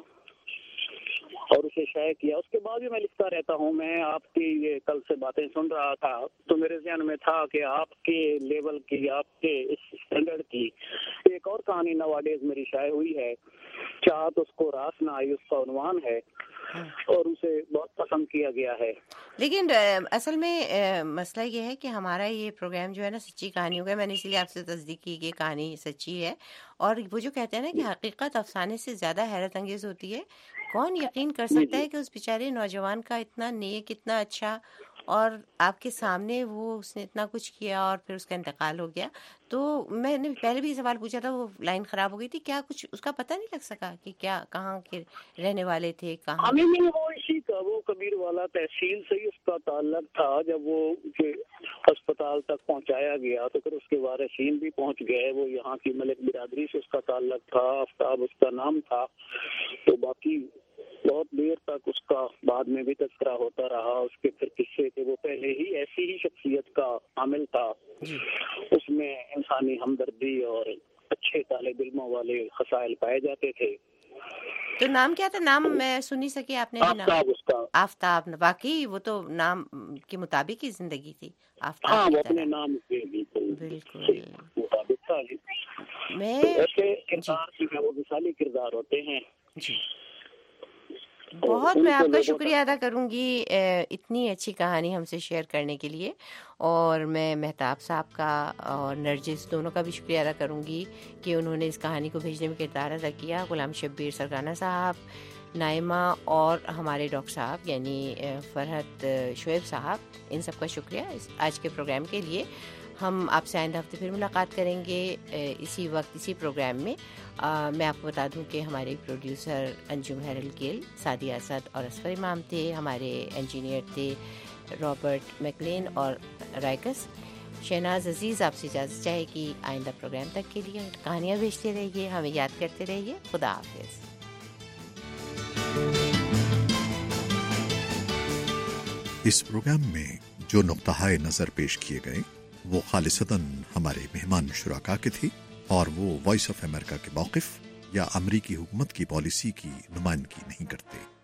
اور اسے شائع کیا. اس کے بعد بھی میں لکھتا رہتا ہوں. میں آپ کی یہ کل سے باتیں سن رہا تھا تو میرے ذہن میں تھا کہ آپ کے لیول کی، آپ کے اس اسٹینڈرڈ کی ایک اور کہانی نواڈیز میری شائع ہوئی ہے، چاہت اس کو راس نہ آئی، اس کا عنوان ہے، اور اسے بہت پسند کیا گیا ہے. لیکن اصل میں مسئلہ یہ ہے کہ ہمارا یہ پروگرام جو ہے نا سچی کہانیوں کا، میں نے اسی لیے آپ سے تصدیق کی کہ کہانی سچی ہے. اور وہ جو کہتے ہیں نا کہ حقیقت افسانے سے زیادہ حیرت انگیز ہوتی ہے. کون یقین کر سکتا ہے کہ اس بیچارے نوجوان کا اتنا نیک، اتنا اچھا، اور آپ کے سامنے وہ اس نے اتنا کچھ کیا اور پھر اس کا انتقال ہو گیا. تو میں نے پہلے بھی سوال پوچھا تھا، وہ لائن خراب ہو گئی تھی. کیا کچھ اس کا پتہ نہیں لگ سکا کہ کیا، کہاں کے رہنے والے تھے، کہاں؟ وہ اسی کا، وہ کبیر والا تحصیل سے ہی اس کا تعلق تھا. جب وہ اسپتال تک پہنچایا گیا تو پھر اس کے وارثین بھی پہنچ گئے. وہ یہاں کی ملک برادری سے اس کا تعلق تھا، آفتاب اس کا نام تھا. تو باقی بہت دیر تک اس کا بعد میں بھی تذکرہ ہوتا رہا. اس کے پھر قصے تھے، وہ پہلے ہی ایسی ہی شخصیت کا حامل تھا. اس میں انسانی ہمدردی اور اچھے طالب علموں والے خصائل پائے جاتے تھے. تو نام کیا تھا؟ نام میں سن نہیں سکی، آپ نے بھی نام؟ آفتاب اس کا. آفتاب. واقعی وہ تو نام کے مطابق ہی زندگی تھی. آفتاب. ہاں، وہ اپنے نام کے بالکل مطابق تھا. میں ایسے کردار وہ مثالی کردار ہوتے ہیں. جی بہت میں آپ کا شکریہ ادا کروں گی اتنی اچھی کہانی ہم سے شیئر کرنے کے لیے. اور میں مہتاب صاحب کا اور نرجس دونوں کا بھی شکریہ ادا کروں گی کہ انہوں نے اس کہانی کو بھیجنے میں کردار ادا کیا. غلام شبیر سرگانا صاحب، نائمہ اور ہمارے ڈاکٹر صاحب یعنی فرحت شعیب صاحب، ان سب کا شکریہ آج کے پروگرام کے لیے. ہم آپ سے آئندہ ہفتے پھر ملاقات کریں گے اسی وقت اسی پروگرام میں. میں آپ کو بتا دوں کہ ہمارے پروڈیوسر انجم ہیرل گیل، سعدیہ اسد اور اسفر امام تھے. ہمارے انجینئر تھے رابرٹ میکلین اور رائکس. شہناز عزیز آپ سے اجازت چاہے کہ آئندہ پروگرام تک کے لیے کہانیاں بھیجتے رہیے، ہمیں یاد کرتے رہیے. خدا حافظ. اس پروگرام میں جو نقطہ نظر پیش کیے گئے وہ خالصتاً ہمارے مہمان شرکا کے تھے اور وہ وائس آف امریکہ کے موقف یا امریکی حکومت کی پالیسی کی نمائندگی نہیں کرتے.